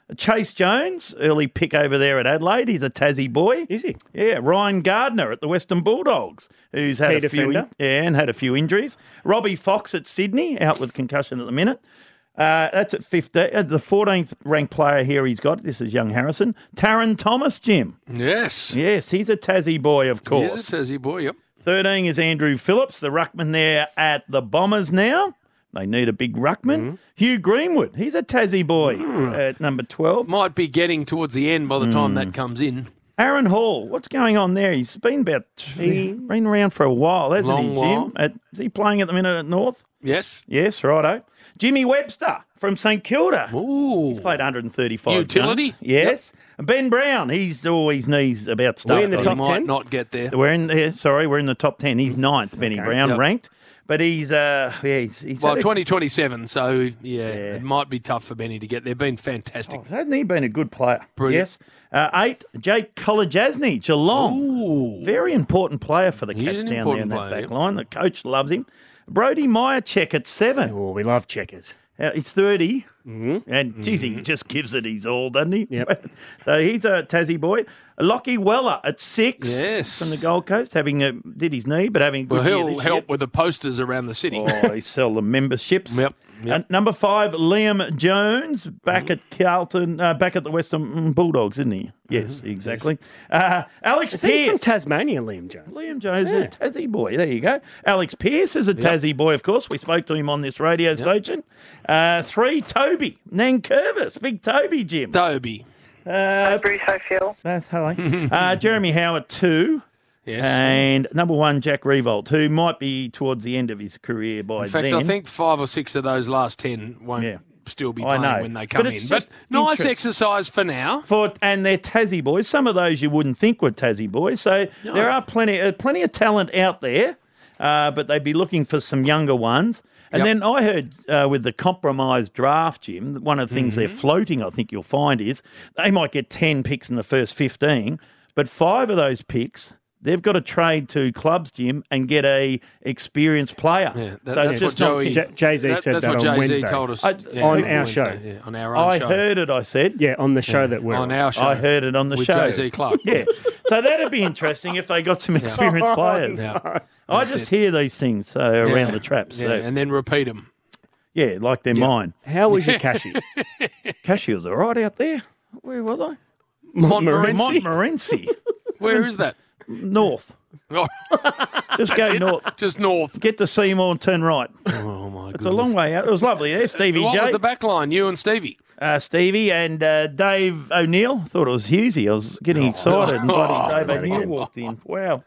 Chase Jones, early pick over there at Adelaide. He's a Tassie boy. Is he? Yeah. Ryan Gardner at the Western Bulldogs, who's had Key a few defender. yeah, and had a few injuries. Robbie Fox at Sydney, out with concussion at the minute. Uh, that's at fifteen. Uh, the fourteenth ranked player here he's got, this is young Harrison, Taron Thomas, Jim. Yes. Yes, he's a Tassie boy, of course. He's a Tassie boy, yep. thirteen is Andrew Phillips, the ruckman there at the Bombers now. They need a big ruckman. Mm-hmm. Hugh Greenwood, he's a Tassie boy Mm. at number twelve. Might be getting towards the end by the time that comes in. Aaron Hall, what's going on there? He's been about he's been around for a while, hasn't Long he, Jim? while. At, is he playing at the minute at North? Yes. Yes, righto. Jimmy Webster from St Kilda. Ooh. He's played one hundred thirty-five Utility? games. Yes. And Ben Brown, he's always knees about stuff. We're in the I top think. Might ten? not get there. We're in there. Sorry, we're in the top ten. He's ninth, Benny Okay. Brown Yep. ranked. But he's, uh, yeah, he's, he's Well, had a- twenty twenty-seven, so yeah, it might be tough for Benny to get there. Been fantastic. Oh, hasn't he been a good player? Brilliant. Yes. Uh, eight, Jake Kolajasny, Geelong. Ooh. Very important player for the He is Cats an down there in important that player, back yep. line. The coach loves him. Brody Myercheck at seven. Oh, we love checkers. Uh, he's thirty, Mm-hmm. and geez, he just gives it his all, doesn't he? Yep. So he's a Tassie boy. Lockie Weller at six Yes. from the Gold Coast, having a, did his knee, but having a good Well, year he'll this help year. with the posters around the city. Oh, he sell the memberships. Yep. yep. Uh, number five, Liam Jones, back Mm-hmm. at Carlton, uh, back at the Western Bulldogs, isn't he? Yes, Mm-hmm. exactly. Uh, Alex Is he from Pearce. Tasmania, Liam Jones? Liam Jones Yeah. is a Tassie boy. There you go. Alex Pearce is a Tassie boy, of course. We spoke to him on this radio station. Uh, three, Toby Nankervis. Big Toby, Jim. Toby. Uh, Bruce, I feel. that's hello. uh, Jeremy Howard, two. Yes. And number one, Jack Revolt, who might be towards the end of his career by In fact, then. I think five or six of those last ten won't Yeah. still be I playing know. when they But come it's in. But just nice interest- exercise for now. For and they're Tassie boys. Some of those you wouldn't think were Tassie boys. So there are plenty, uh, plenty of talent out there, uh, but they'd be looking for some younger ones. And Yep. then I heard uh, with the compromised draft, Jim, one of the things they're Mm-hmm. floating, I think you'll find, is they might get ten picks in the first fifteen, but five of those picks, they've got to trade to clubs, Jim, and get a experienced player. Yeah, that- so that's it's what just not Joey- J- Jay-Z that- said that's that what on Jay-Z Wednesday. told us I- yeah, on Wednesday, our show. yeah, on our own I show. heard it, I said. Yeah, on the show that we're on our show. I heard it on the with show. Jay-Z Clark. Yeah. So that'd be interesting if they got some experienced players. Yeah. I That's just it. hear these things uh, around Yeah. the traps. Yeah, So, and then repeat them. yeah, like they're mine. How was your cashy? Cashew was all right out there. Where was I? Montmorency? Montmorency. Where is that? North. Oh, Just that's go it? north. Just north. Get to Seymour and turn right. Oh, my It's a long way out. It was lovely there. Stevie What J. was the back line? You and Stevie? uh, Stevie and uh, Dave O'Neill. Thought it was Husey. I was getting excited, and bloody Oh, Dave not O'Neill again. walked in. Wow,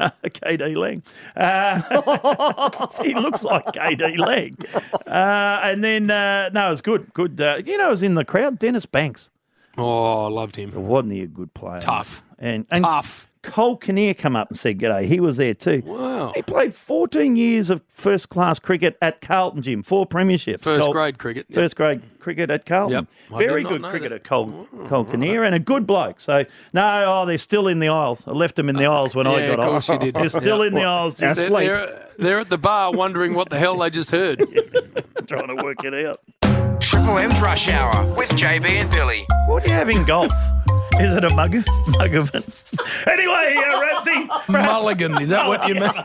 K D Lang. Uh, he looks like K D Lang. Uh, and then uh, no, it was good. Good. Uh, you know, I was in the crowd. Dennis Banks. Oh, I loved him. Wasn't he a good player? Tough. And, and Tough. Cole Kinnear come up and said g'day. He was there too. Wow. He played fourteen years of first class cricket at Carlton, Jim. Four premierships. First Cole- grade cricket. Yep. First grade cricket at Carlton. Yep. I Very did not good know cricketer, that. Cole, Cole Kinnear, and a good bloke. So, no, oh, they're still in the aisles. I left them in the aisles when I Yeah, got of off. course you did. They're still Yeah. in the aisles, Jim. Our They're, sleep. they're, they're at the bar wondering what the hell they just heard. trying to work it out. Triple M's Rush Hour with J B and Billy. What do you have in golf? Is it a mug, mug of it? Anyway, uh, Ramsey. Mulligan, is that what you mean?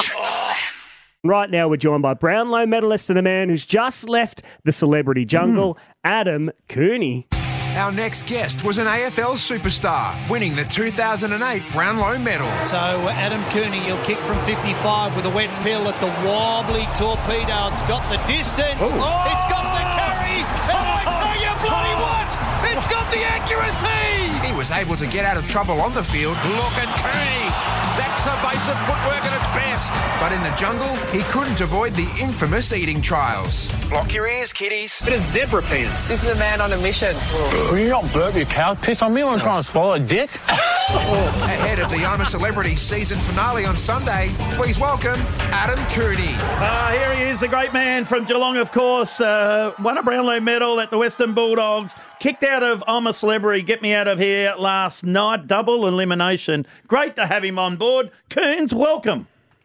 Right now, we're joined by Brownlow medalist and a man who's just left the celebrity jungle, Adam Cooney. Our next guest was an A F L superstar, winning the two thousand eight Brownlow medal. So Adam Cooney, he'll kick from fifty-five with a wet pill. It's a wobbly torpedo. It's got the distance. Oh. It's got the carry. And I tell you bloody what, it's got the accuracy. He was able to get out of trouble on the field. Look at Cooney. That's evasive footwork at its best. But in the jungle, he couldn't avoid the infamous eating trials. Block your ears, kiddies. Bit of zebra pants. This is a man on a mission. Will you not burp your cow piss on me when I'm trying to swallow a dick? Ahead of the I'm a Celebrity season finale on Sunday, please welcome Adam Cooney. Uh, here he is, the great man from Geelong, of course. Uh, won a Brownlow medal at the Western Bulldogs. Kicked out of I'm a Celebrity, Get Me Out of Here last night. Double elimination. Great to have him on board. Coons, welcome.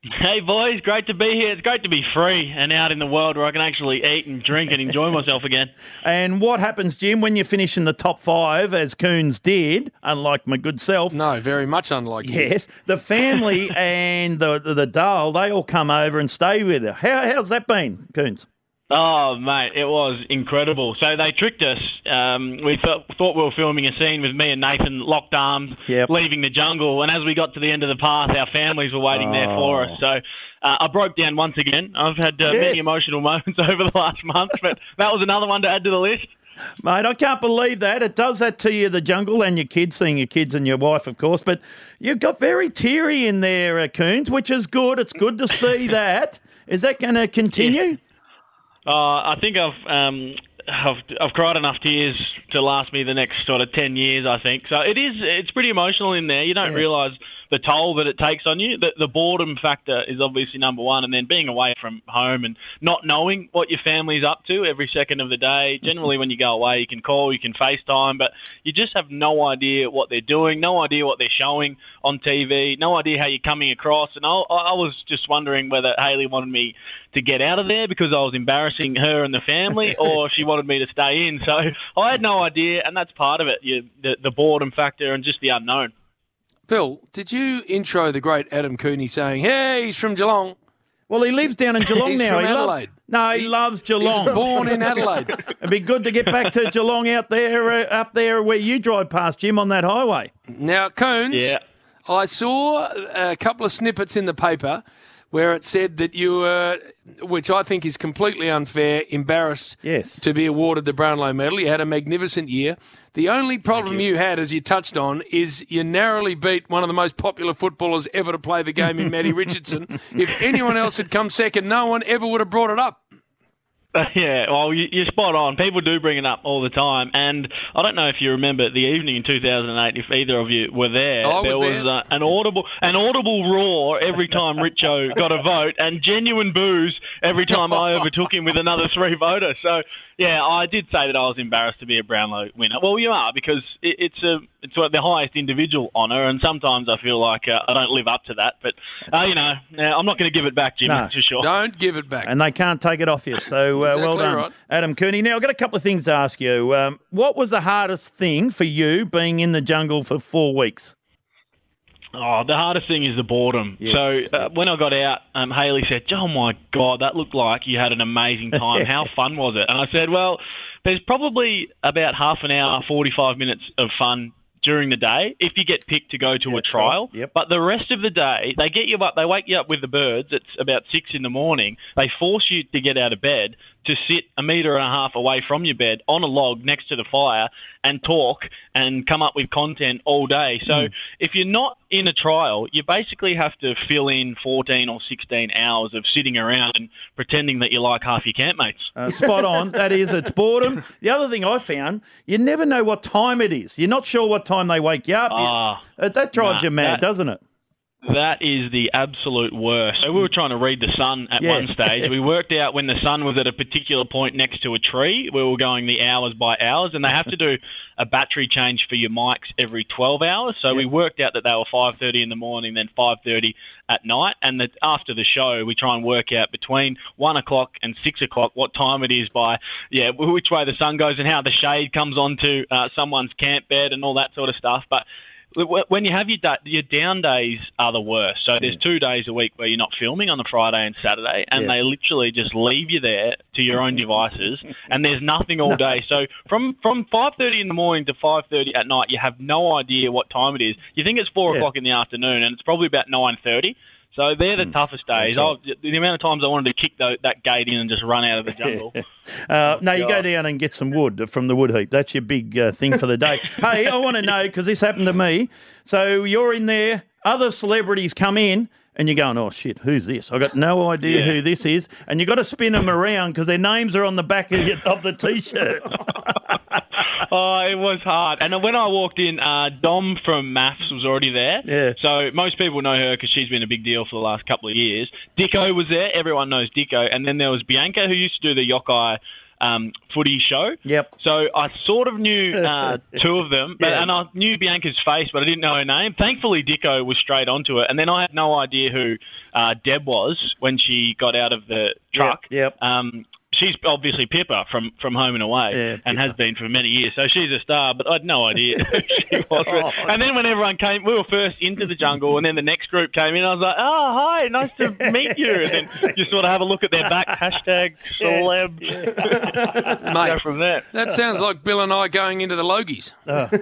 Hey, boys. Great to be here. It's great to be free and out in the world where I can actually eat and drink and enjoy myself again. And what happens, Jim, when you finish in the top five, as Coons did, unlike my good self? No, very much unlike you. Yes. The family and the, the, the Dale, they all come over and stay with her. How, how's that been, Coons? Oh, mate, it was incredible. So they tricked us. Um, we th- thought we were filming a scene with me and Nathan locked arms, Yep. leaving the jungle. And as we got to the end of the path, our families were waiting there for us. So uh, I broke down once again. I've had uh, Yes. many emotional moments over the last month, but that was another one to add to the list. Mate, I can't believe that. It does that to you, the jungle, and your kids, seeing your kids and your wife, of course. But you've got very teary in there, uh, Coons, which is good. It's good to see that. Is that going to continue? Uh, I think I've, um, I've I've cried enough tears to last me the next sort of ten years, I think. So it is it's pretty emotional in there. You don't Yeah. realise the toll that it takes on you. The, the boredom factor is obviously number one, and then being away from home and not knowing what your family's up to every second of the day. Generally, when you go away, you can call, you can FaceTime, but you just have no idea what they're doing, no idea what they're showing on T V, no idea how you're coming across. And I, I was just wondering whether Hayley wanted me to get out of there because I was embarrassing her and the family, or if she wanted me to stay in. So I had no idea, and that's part of it, you, the, the boredom factor and just the unknown. Bill, did you intro the great Adam Cooney saying, hey, he's from Geelong? Well, he lives down in Geelong He's now. from he Adelaide. Loves, no, he, loves Geelong. He was born in Adelaide. It'd be good to get back to Geelong out there, uh, up there where you drive past, Jim, on that highway. Now, Coons, Yeah. I saw a couple of snippets in the paper where it said that you were, which I think is completely unfair, embarrassed Yes. to be awarded the Brownlow Medal. You had a magnificent year. The only problem you. you had, as you touched on, is you narrowly beat one of the most popular footballers ever to play the game in Matty Richardson. If anyone else had come second, no one ever would have brought it up. Uh, yeah, well, you, you're spot on. People do bring it up all the time, and I don't know if you remember the evening in two thousand eight. If either of you were there, I was there was there. uh, an audible, an audible roar every time Richo got a vote, and genuine boos every time I overtook him with another three voters. So, yeah, I did say that I was embarrassed to be a Brownlow winner. Well, you are, because it, it's a it's the highest individual honour, and sometimes I feel like uh, I don't live up to that. But uh, you know, I'm not going to give it back, Jim. No. That's for sure. Don't give it back. And they can't take it off you. So uh, well Exactly done, right. Adam Cooney. Now, I've got a couple of things to ask you. Um, what was the hardest thing for you being in the jungle for four weeks? Oh, the hardest thing is the boredom. Yes. So uh, when I got out, um, Hayley said, oh, my God, that looked like you had an amazing time. How fun was it? And I said, well, there's probably about half an hour, forty-five minutes of fun during the day if you get picked to go to Yeah, a trial. right. Yep. But the rest of the day, they get you up, they wake you up with the birds. It's about six in the morning. They force you to get out of bed, to sit a metre and a half away from your bed on a log next to the fire and talk and come up with content all day. So Mm. if you're not in a trial, you basically have to fill in fourteen or sixteen hours of sitting around and pretending that you like half your campmates. Uh, spot on. That is, it's boredom. The other thing I found, you never know what time it is. You're not sure what time they wake you up. Ah, Uh, that drives nah, you mad, that- doesn't it? That is the absolute worst. So we were trying to read the sun at Yeah. one stage. We worked out when the sun was at a particular point next to a tree. We were going the hours by hours, and they have to do a battery change for your mics every twelve hours. So we worked out that they were five thirty in the morning, then five thirty at night. And that after the show, we try and work out between one o'clock and six o'clock what time it is by, yeah, which way the sun goes and how the shade comes onto uh, someone's camp bed and all that sort of stuff. But when you have your da- your down days are the worst. So there's two days a week where you're not filming on the Friday and Saturday, and Yeah. they literally just leave you there to your own devices, and there's nothing all day. So from from five thirty in the morning to five thirty at night, you have no idea what time it is. You think it's four Yeah. o'clock in the afternoon, and it's probably about nine thirty. So they're the toughest days. right. I've, the amount of times I wanted to kick the, that gate in and just run out of the jungle. Uh, no, you go God. down and get some wood from the wood heap. That's your big uh, thing for the day. Hey, I want to know, because this happened to me. So you're in there, other celebrities come in, and you're going, oh, shit, who's this? I've got no idea Yeah. who this is. And you've got to spin them around because their names are on the back of, your, of the T-shirt. Oh, it was hard. And when I walked in, uh, Dom from Maths was already there. Yeah. So most people know her because she's been a big deal for the last couple of years. Dicko was there. Everyone knows Dicko. And then there was Bianca, who used to do the Yokai um, footy show. Yep. So I sort of knew uh, two of them, but, Yes. and I knew Bianca's face, but I didn't know her name. Thankfully, Dicko was straight onto it, and then I had no idea who uh, Deb was when she got out of the truck. Yep. yep. Um, she's obviously Pippa from, from Home and Away, Yeah, and Pippa. has been for many years. So she's a star, but I had no idea who she was. Oh, And then when everyone came, we were first into the jungle, and then the next group came in. I was like, "Oh, hi, nice to meet you." And then you sort of have a look at their back, hashtag celeb. Go from there. That sounds like Bill and I going into the Logies.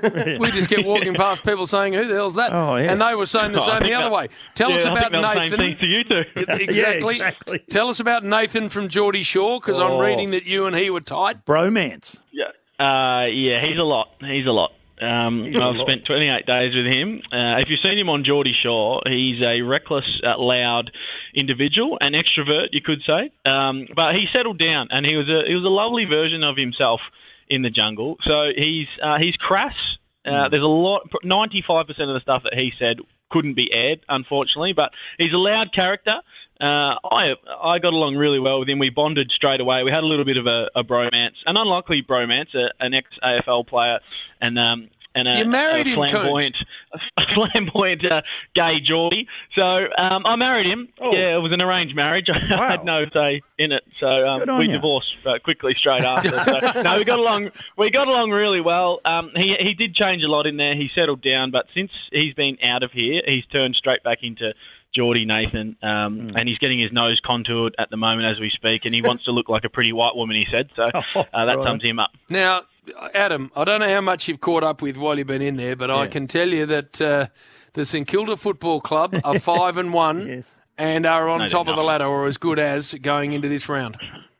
We just kept walking past people saying, "Who the hell's that?" Oh, yeah. And they were saying the Oh, I same the think other that- way. Tell yeah, us I about think they were saying Nathan. things to you too. Exactly. Yeah, exactly. Tell us about Nathan from Geordie Shore, because I'm Oh. reading that you and he were tight. Bromance. Yeah, uh, yeah, he's a lot. He's a lot. Um, He's a I've lot. spent twenty-eight days with him. Uh, if you've seen him on Geordie Shore, he's a reckless, uh, loud individual, an extrovert, you could say. Um, but he settled down, and he was a he was a lovely version of himself in the jungle. So he's uh, he's crass. Uh, there's a lot. ninety-five percent of the stuff that he said couldn't be aired, unfortunately. But he's a loud character. Uh, I I got along really well with him. We bonded straight away. We had a little bit of a, a bromance, an unlikely bromance, a, an ex-A F L player, and um and a, You married a him, flamboyant, a flamboyant uh, gay Geordie. So um, I married him. Oh. Yeah, it was an arranged marriage. I Wow. had no say in it, so um, Good on we ya. divorced uh, quickly straight after. So, no, we got along. We got along really well. Um, he he did change a lot in there. He settled down, but since he's been out of here, he's turned straight back into Geordie Nathan, um, and he's getting his nose contoured at the moment as we speak, and he wants to look like a pretty white woman, he said, so uh, that right. sums him up. Now, Adam, I don't know how much you've caught up with while you've been in there, but I Yeah. can tell you that uh, the St Kilda Football Club are five and one Yes. and are on No, top they're of the not. ladder, or as good as going into this round.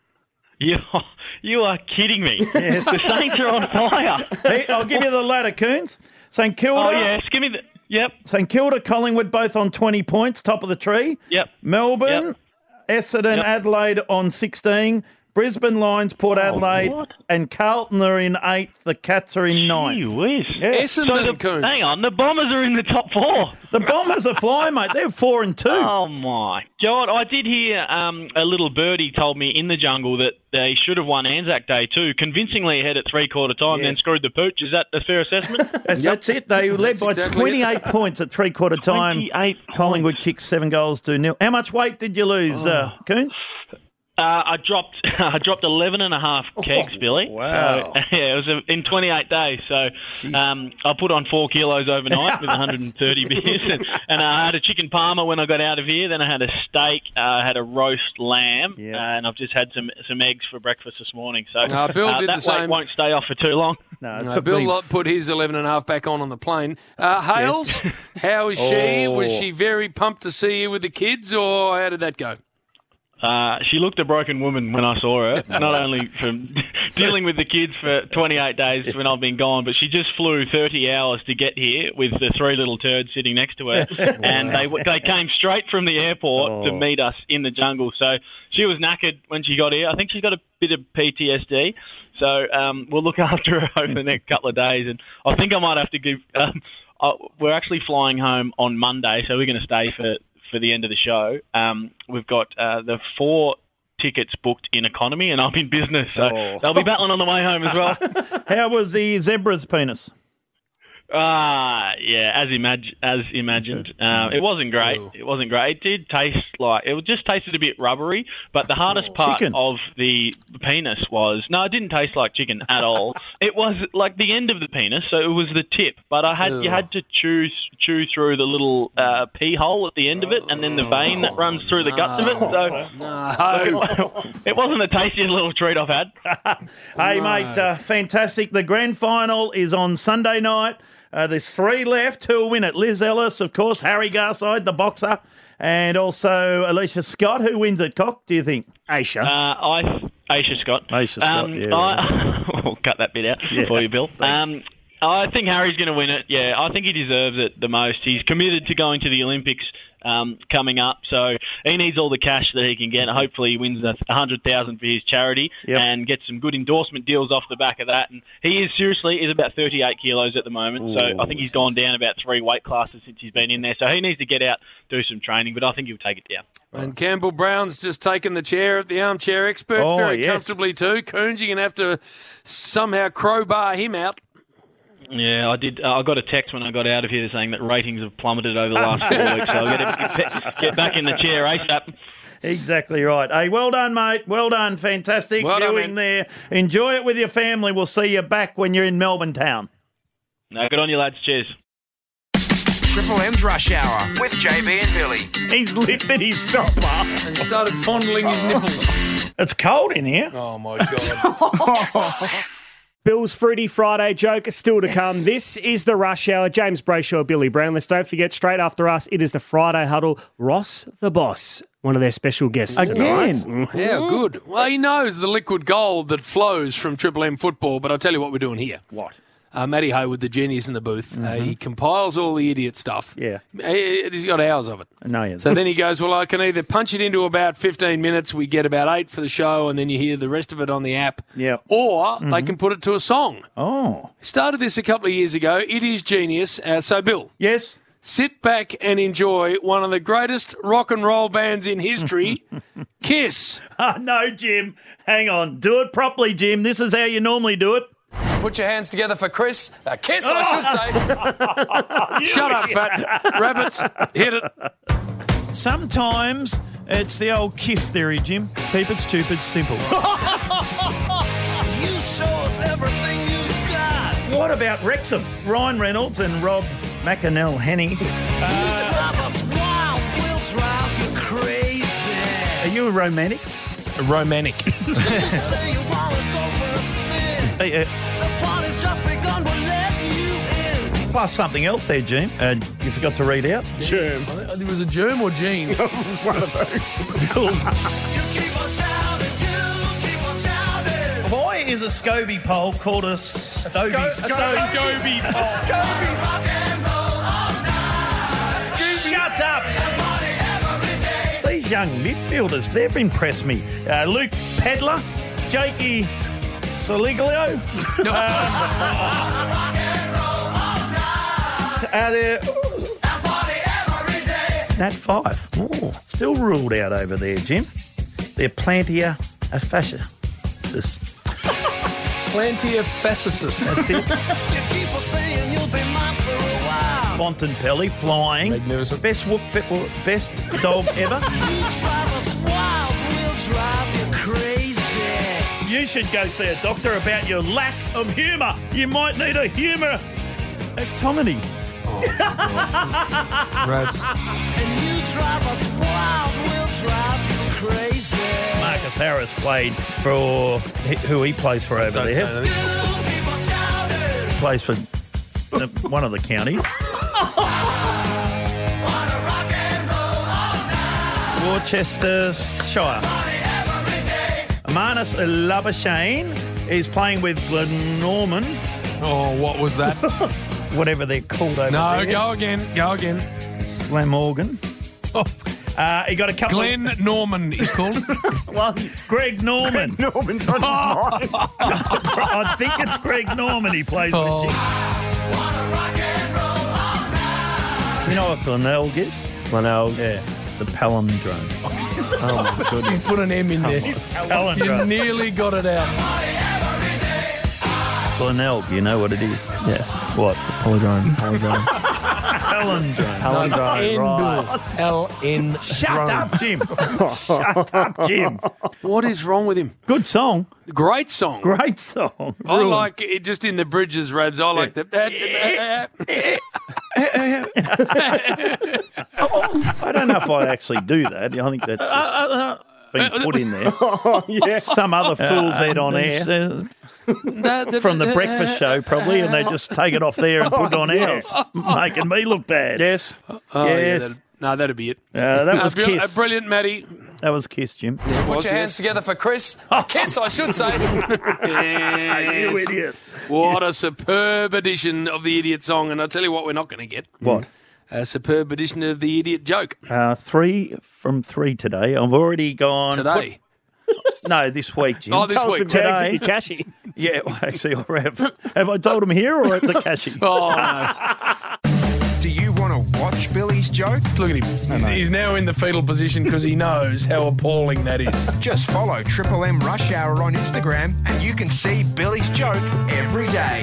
You, you are kidding me. Yes. The Saints are on fire. Hey, I'll give you the ladder, Coons. St Kilda. Oh, yes, give me the... Yep, St Kilda, Collingwood, both on twenty points, top of the tree. yep. Melbourne, Yep. Essendon, Yep. Adelaide on sixteen. Brisbane Lions, Port Adelaide, what? and Carlton are in eighth. The Cats are in Gee ninth. whiz. Yeah. So Essendon, the, Coons. hang on, the Bombers are in the top four. The Bombers are flying, mate. They're four and two. Oh, my God. I did hear um, a little birdie told me in the jungle that they should have won Anzac Day too, convincingly ahead at three-quarter time, then Yes. screwed the pooch. Is that a fair assessment? That's, that's it. They led That's by exactly twenty-eight points at three-quarter time. twenty-eight Collingwood kicked seven goals to nil. How much weight did you lose, uh, Coons? Uh, I dropped I dropped eleven and a half kegs, Billy. wow. So, yeah, it was a, in twenty-eight days. So um, I put on four kilos overnight with one hundred thirty beers. And, and I had a chicken parma when I got out of here. Then I had a steak. Uh, I had a roast lamb. Yep. Uh, and I've just had some, some eggs for breakfast this morning. So Uh, Bill uh, did that the weight same. won't stay off for too long. No, it Uh, took Bill me- Lott put his eleven and a half back on on the plane. Uh, Hales, how is she? Oh. Was she very pumped to see you with the kids, or how did that go? Uh, she looked a broken woman when I saw her, not only from dealing with the kids for twenty-eight days when I've been gone, but she just flew thirty hours to get here with the three little turds sitting next to her. And they they came straight from the airport to Oh. meet us in the jungle. So she was knackered when she got here. I think she's got a bit of P T S D. So um, we'll look after her over the next couple of days. And I think I might have to give... Um, uh, we're actually flying home on Monday, so we're going to stay for... for the end of the show. Um, we've got uh, the four tickets booked in economy, and I'm in business, so Oh. they'll be battling on the way home as well. How was the zebra's penis? Ah, yeah, as imag- as imagined. Um, it wasn't great. It wasn't great. It did taste like it just tasted a bit rubbery. But the hardest part Chicken. of the penis was no, it didn't taste like chicken at all. It was like the end of the penis, so it was the tip. But I had you had to chew chew through the little uh, pee hole at the end of it, and then the vein that runs through the guts of it. So No. it wasn't the tastiest little treat I've had. Hey, mate, uh, fantastic. The grand final is on Sunday night. Uh, there's three left. Who'll win it? Liz Ellis, of course, Harry Garside, the boxer, and also Alicia Scott. Who wins it, Cock, do you think? Aisha. Uh, I, Aisha Scott. Aisha Scott, um, yeah, I, we'll cut that bit out Yeah, for you, Bill. thanks. Um, I think Harry's going to win it. Yeah, I think he deserves it the most. He's committed to going to the Olympics um, coming up. So he needs all the cash that he can get. Hopefully he wins one hundred thousand dollars for his charity Yep. and gets some good endorsement deals off the back of that. And he is seriously is about thirty-eight kilos at the moment. So Ooh. I think he's gone down about three weight classes since he's been in there. So he needs to get out, do some training, but I think he'll take it down. And Campbell Brown's just taken the chair of the armchair expert Oh, very yes. comfortably too. Coons, you're going to have to somehow crowbar him out. Yeah, I did. Uh, I got a text when I got out of here saying that ratings have plummeted over the last four weeks, so I've got to get, get back in the chair ASAP. Exactly right. Hey, well done, mate. Well done. Fantastic Well done, viewing man. there. Enjoy it with your family. We'll see you back when you're in Melbourne town. No, good on you, lads. Cheers. Triple M's Rush Hour with J B and Billy. He's lifted his stopper. And started fondling his nipples. It's cold in here. Oh, my God. Bill's Fruity Friday joke is still to come. This is the Rush Hour. James Brayshaw, Billy Brownless. Don't forget, straight after us, it is the Friday Huddle. Ross the Boss, one of their special guests tonight. Again? How good. Well, he knows the liquid gold that flows from Triple M football, but I'll tell you what we're doing here. What? Uh, Matty Haywood, the genius in the booth, uh, he compiles all the idiot stuff. Yeah. He, he's got hours of it. No, he So then he goes, well, I can either punch it into about fifteen minutes, we get about eight for the show, and then you hear the rest of it on the app. Yeah. Or they can put it to a song. Oh. Started this a couple of years ago. It is genius. Uh, so, Bill. Yes? Sit back and enjoy one of the greatest rock and roll bands in history, Kiss. Oh, no, Jim. Hang on. Do it properly, Jim. This is how you normally do it. Put your hands together for Chris. Uh, Kiss, I should say. Shut up, fat rabbits. Hit it. Sometimes it's the old KISS theory, Jim. Keep it stupid, simple. You show us everything you've got. What about Wrexham? Ryan Reynolds and Rob McAnell Henny. You drive us wild, we'll drive you crazy. Are you a romantic? A romantic. You say you want to go for a spin. Hey, uh, The party's just begun, we'll let you in. plus something else there, Jim. Uh, you forgot to read out. Germ. It was a germ or gene? It was one of those. You keep on shouting, you keep on shouting. Why is a SCOBY poll called a SCOBY? A SCOBY poll. SCOBY. Rock and roll all night. Shut up. Party every day. These young midfielders, they've impressed me. Uh, Luke Pedler, Jakey Soliglio. No. Rock and roll all night. Are there... And party every day. Nat five. Oh, still ruled out over there, Jim. They're Plantia fascists. Plantia fascists. That's it. You keep on saying you'll be mine for a while. Bontempelli flying. Magnificent. Best whoop, be- best dog ever. You drive us wild, we'll drive you crazy. You should go see a doctor about your lack of humour. You might need a humour ectomy. Rabs. And you drive us wild, we'll drive you crazy. Marcus Harris played for who he plays for over Don't say there. anything. You keep on shouting. Plays for the, one of the counties. Wanna rock and roll all night. Worcestershire. Party every day. Marnus Labuschagne is playing with Glenormand, Oh, what was that? whatever they're called over No, there. go again. Go again. Glamorgan. Oh, Uh, he got a couple Glenn of... Norman, he's called. Well, Greg Norman. Norman's on his mind. I think it's Greg Norman he plays Oh. with. Wanna rock and roll all night. You know what Glenelg is? Glenelg. Yeah, the palindrome. Oh, my goodness. You put an M in there. You Palindrome. nearly got it out. Glenelg, you know what it is? Yes. What? Polydrome. Polydrome. Palindrome. Palindrome. Right. L N. Shut up, Jim. Shut up, Jim. What is wrong with him? Good song. Great song. Great song. I Ruined. like it just in the bridges, Rabs. I like the. I don't know if I actually do that. I think that's just been put in there. Oh, yeah. Some other fool's head on air. From the breakfast show, probably, and they just take it off there and put it on ours, making me look bad. Yes. Oh, yeah, yes. that'd- no, that'd be it. Uh, that Uh, was brill- uh, Kiss. brilliant, Matty. That was Kiss, Jim. Put your hands together for Chris. Kiss, I should say. You Yes. idiot. What a superb edition of the idiot song. And I'll tell you what we're not going to get. What? a superb edition of the idiot joke. Uh, three from three today. I've already gone... Today? Put, no, this week, Jim. Oh, this Tell us week. some gags at Today. your cashy. Yeah, well, actually, I have. Have I told him here or at the cashy? Oh, no. Do you want to watch Billy's joke? Look at him. He's, he's now in the fetal position because he knows how appalling that is. Just follow Triple M Rush Hour on Instagram and you can see Billy's joke every day.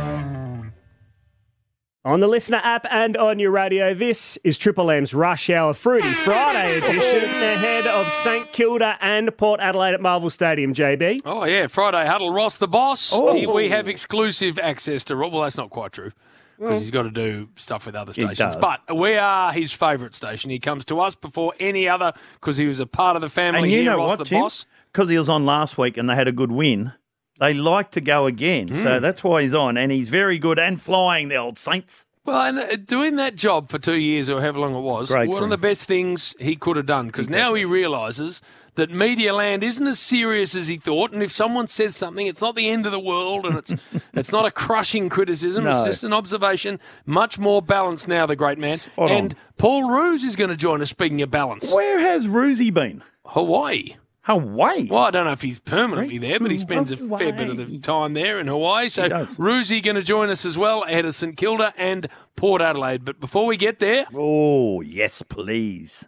On the Listener app and on your radio, this is Triple M's Rush Hour Fruity Friday edition ahead of St Kilda and Port Adelaide at Marvel Stadium, J B. Oh, yeah. Friday huddle. Ross the boss. Oh. He- we have exclusive access to Ross. Well, that's not quite true because he's got to do stuff with other He stations. does. But we are his favourite station. He comes to us before any other because he was a part of the family And you here, know Ross what, the Jim? boss. Because he was on last week and they had a good win, they like to go again. Hmm. So that's why he's on. And he's very good and flying, the old Saints. Well, and uh, doing that job for two years or however long it was, Great one for of the him. best things he could have done because now he realises that Media Land isn't as serious as he thought, and if someone says something, it's not the end of the world, and it's it's not a crushing criticism. No. It's just an observation. Much more balanced now, the great man. Spot on. and Paul Roos is going to join us. Speaking of balance, Where has Roosie been? Hawaii. Hawaii? Well, I don't know if he's permanently there, but he spends a fair bit of the time there in Hawaii. So does. Roosie going to join us as well ahead of St Kilda and Port Adelaide. But before we get there, Oh, yes, please.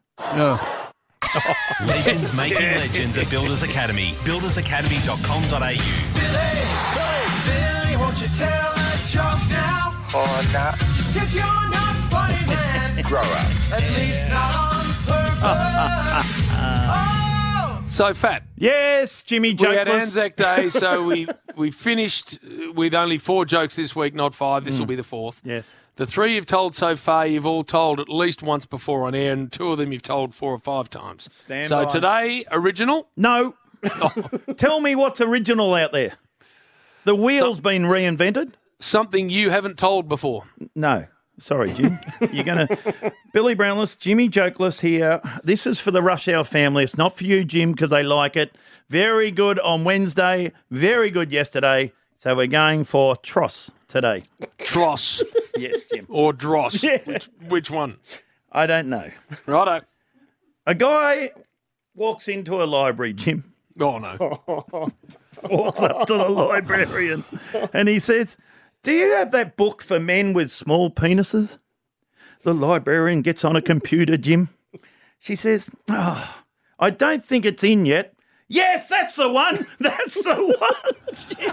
Legends making legends at Builders Academy. builders academy dot com dot a u. Billy, won't you tell a joke now? Oh, nah. Cause you're not funny, man. Grow up. At least not on purpose. Oh! so fat. Yes, Jimmy We had Jokeless. Anzac Day, so we, we finished with only four jokes this week, not five. This will be the fourth. Yes. The three you've told so far, you've all told at least once before on air, and two of them you've told four or five times. Stand so by. today, original. No. Tell me what's original out there. The wheel's been reinvented? Something you haven't told before. No. Sorry, Jim. You're going to... Billy Brownless, Jimmy Jokeless here. This is for the Rush Hour family. It's not for you, Jim, because they like it. Very good on Wednesday. Very good yesterday. So we're going for Tross today. Tross. Yes, Jim. Or Dross. Yeah. Which, which one? I don't know. Righto. A guy walks into a library, Jim. Oh, no. Walks up to the librarian and he says, do you have that book for men with small penises? The librarian gets on a computer, Jim. She says, oh, I don't think it's in yet. Yes, that's the one. That's the one.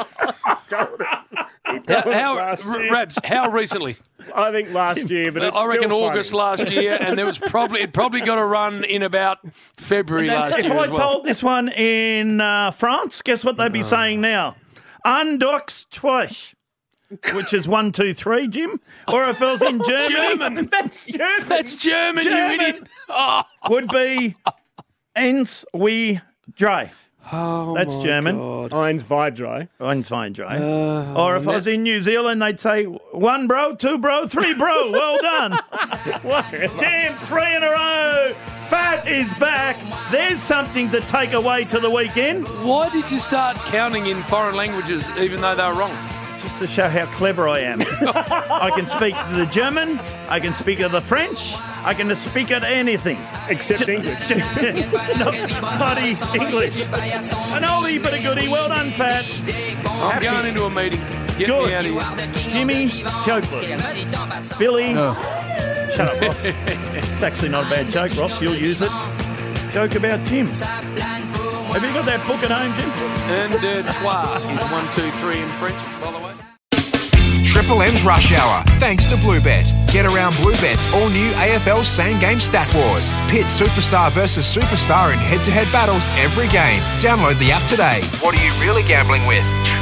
How, how, R- Rabs, how recently? I think last year, but it's I reckon still August funny. last year, and there was probably it probably got a run in about February last If year I as well. told this one in uh, France, guess what they'd be saying now? Undox twice. Which is one, two, three, Jim. Or if I was in Germany. German. That's German. That's German, you German. idiot. Oh. Would be Eins wie drei. Oh, That's my German. God. Eins zwei drei. Eins zwei drei. Uh, or if I was in New Zealand, they'd say one bro, two bro, three bro. Well done. Jim, three in a row. Fat is back. There's something to take away to the weekend. Why did you start counting in foreign languages even though they were wrong? Just to show how clever I am. I can speak the German, I can speak of the French, I can speak of anything. Except English. Not bloody English. An oldie but a goodie. Well done, Fat. I'm Happy. going into a meeting. Get Good. me out of here. Jimmy Jokeless. Billy. Shut up, Ross. It's actually not a bad joke, Ross. You'll use it. Joke about Jim. Have you got that book at home, Jim? And uh, trois is one, two, three in French, by the way. Triple M's Rush Hour, thanks to Bluebet. Get around Bluebet's all-new A F L Same Game Stat Wars. Pit superstar versus superstar in head-to-head battles every game. Download the app today. What are you really gambling with?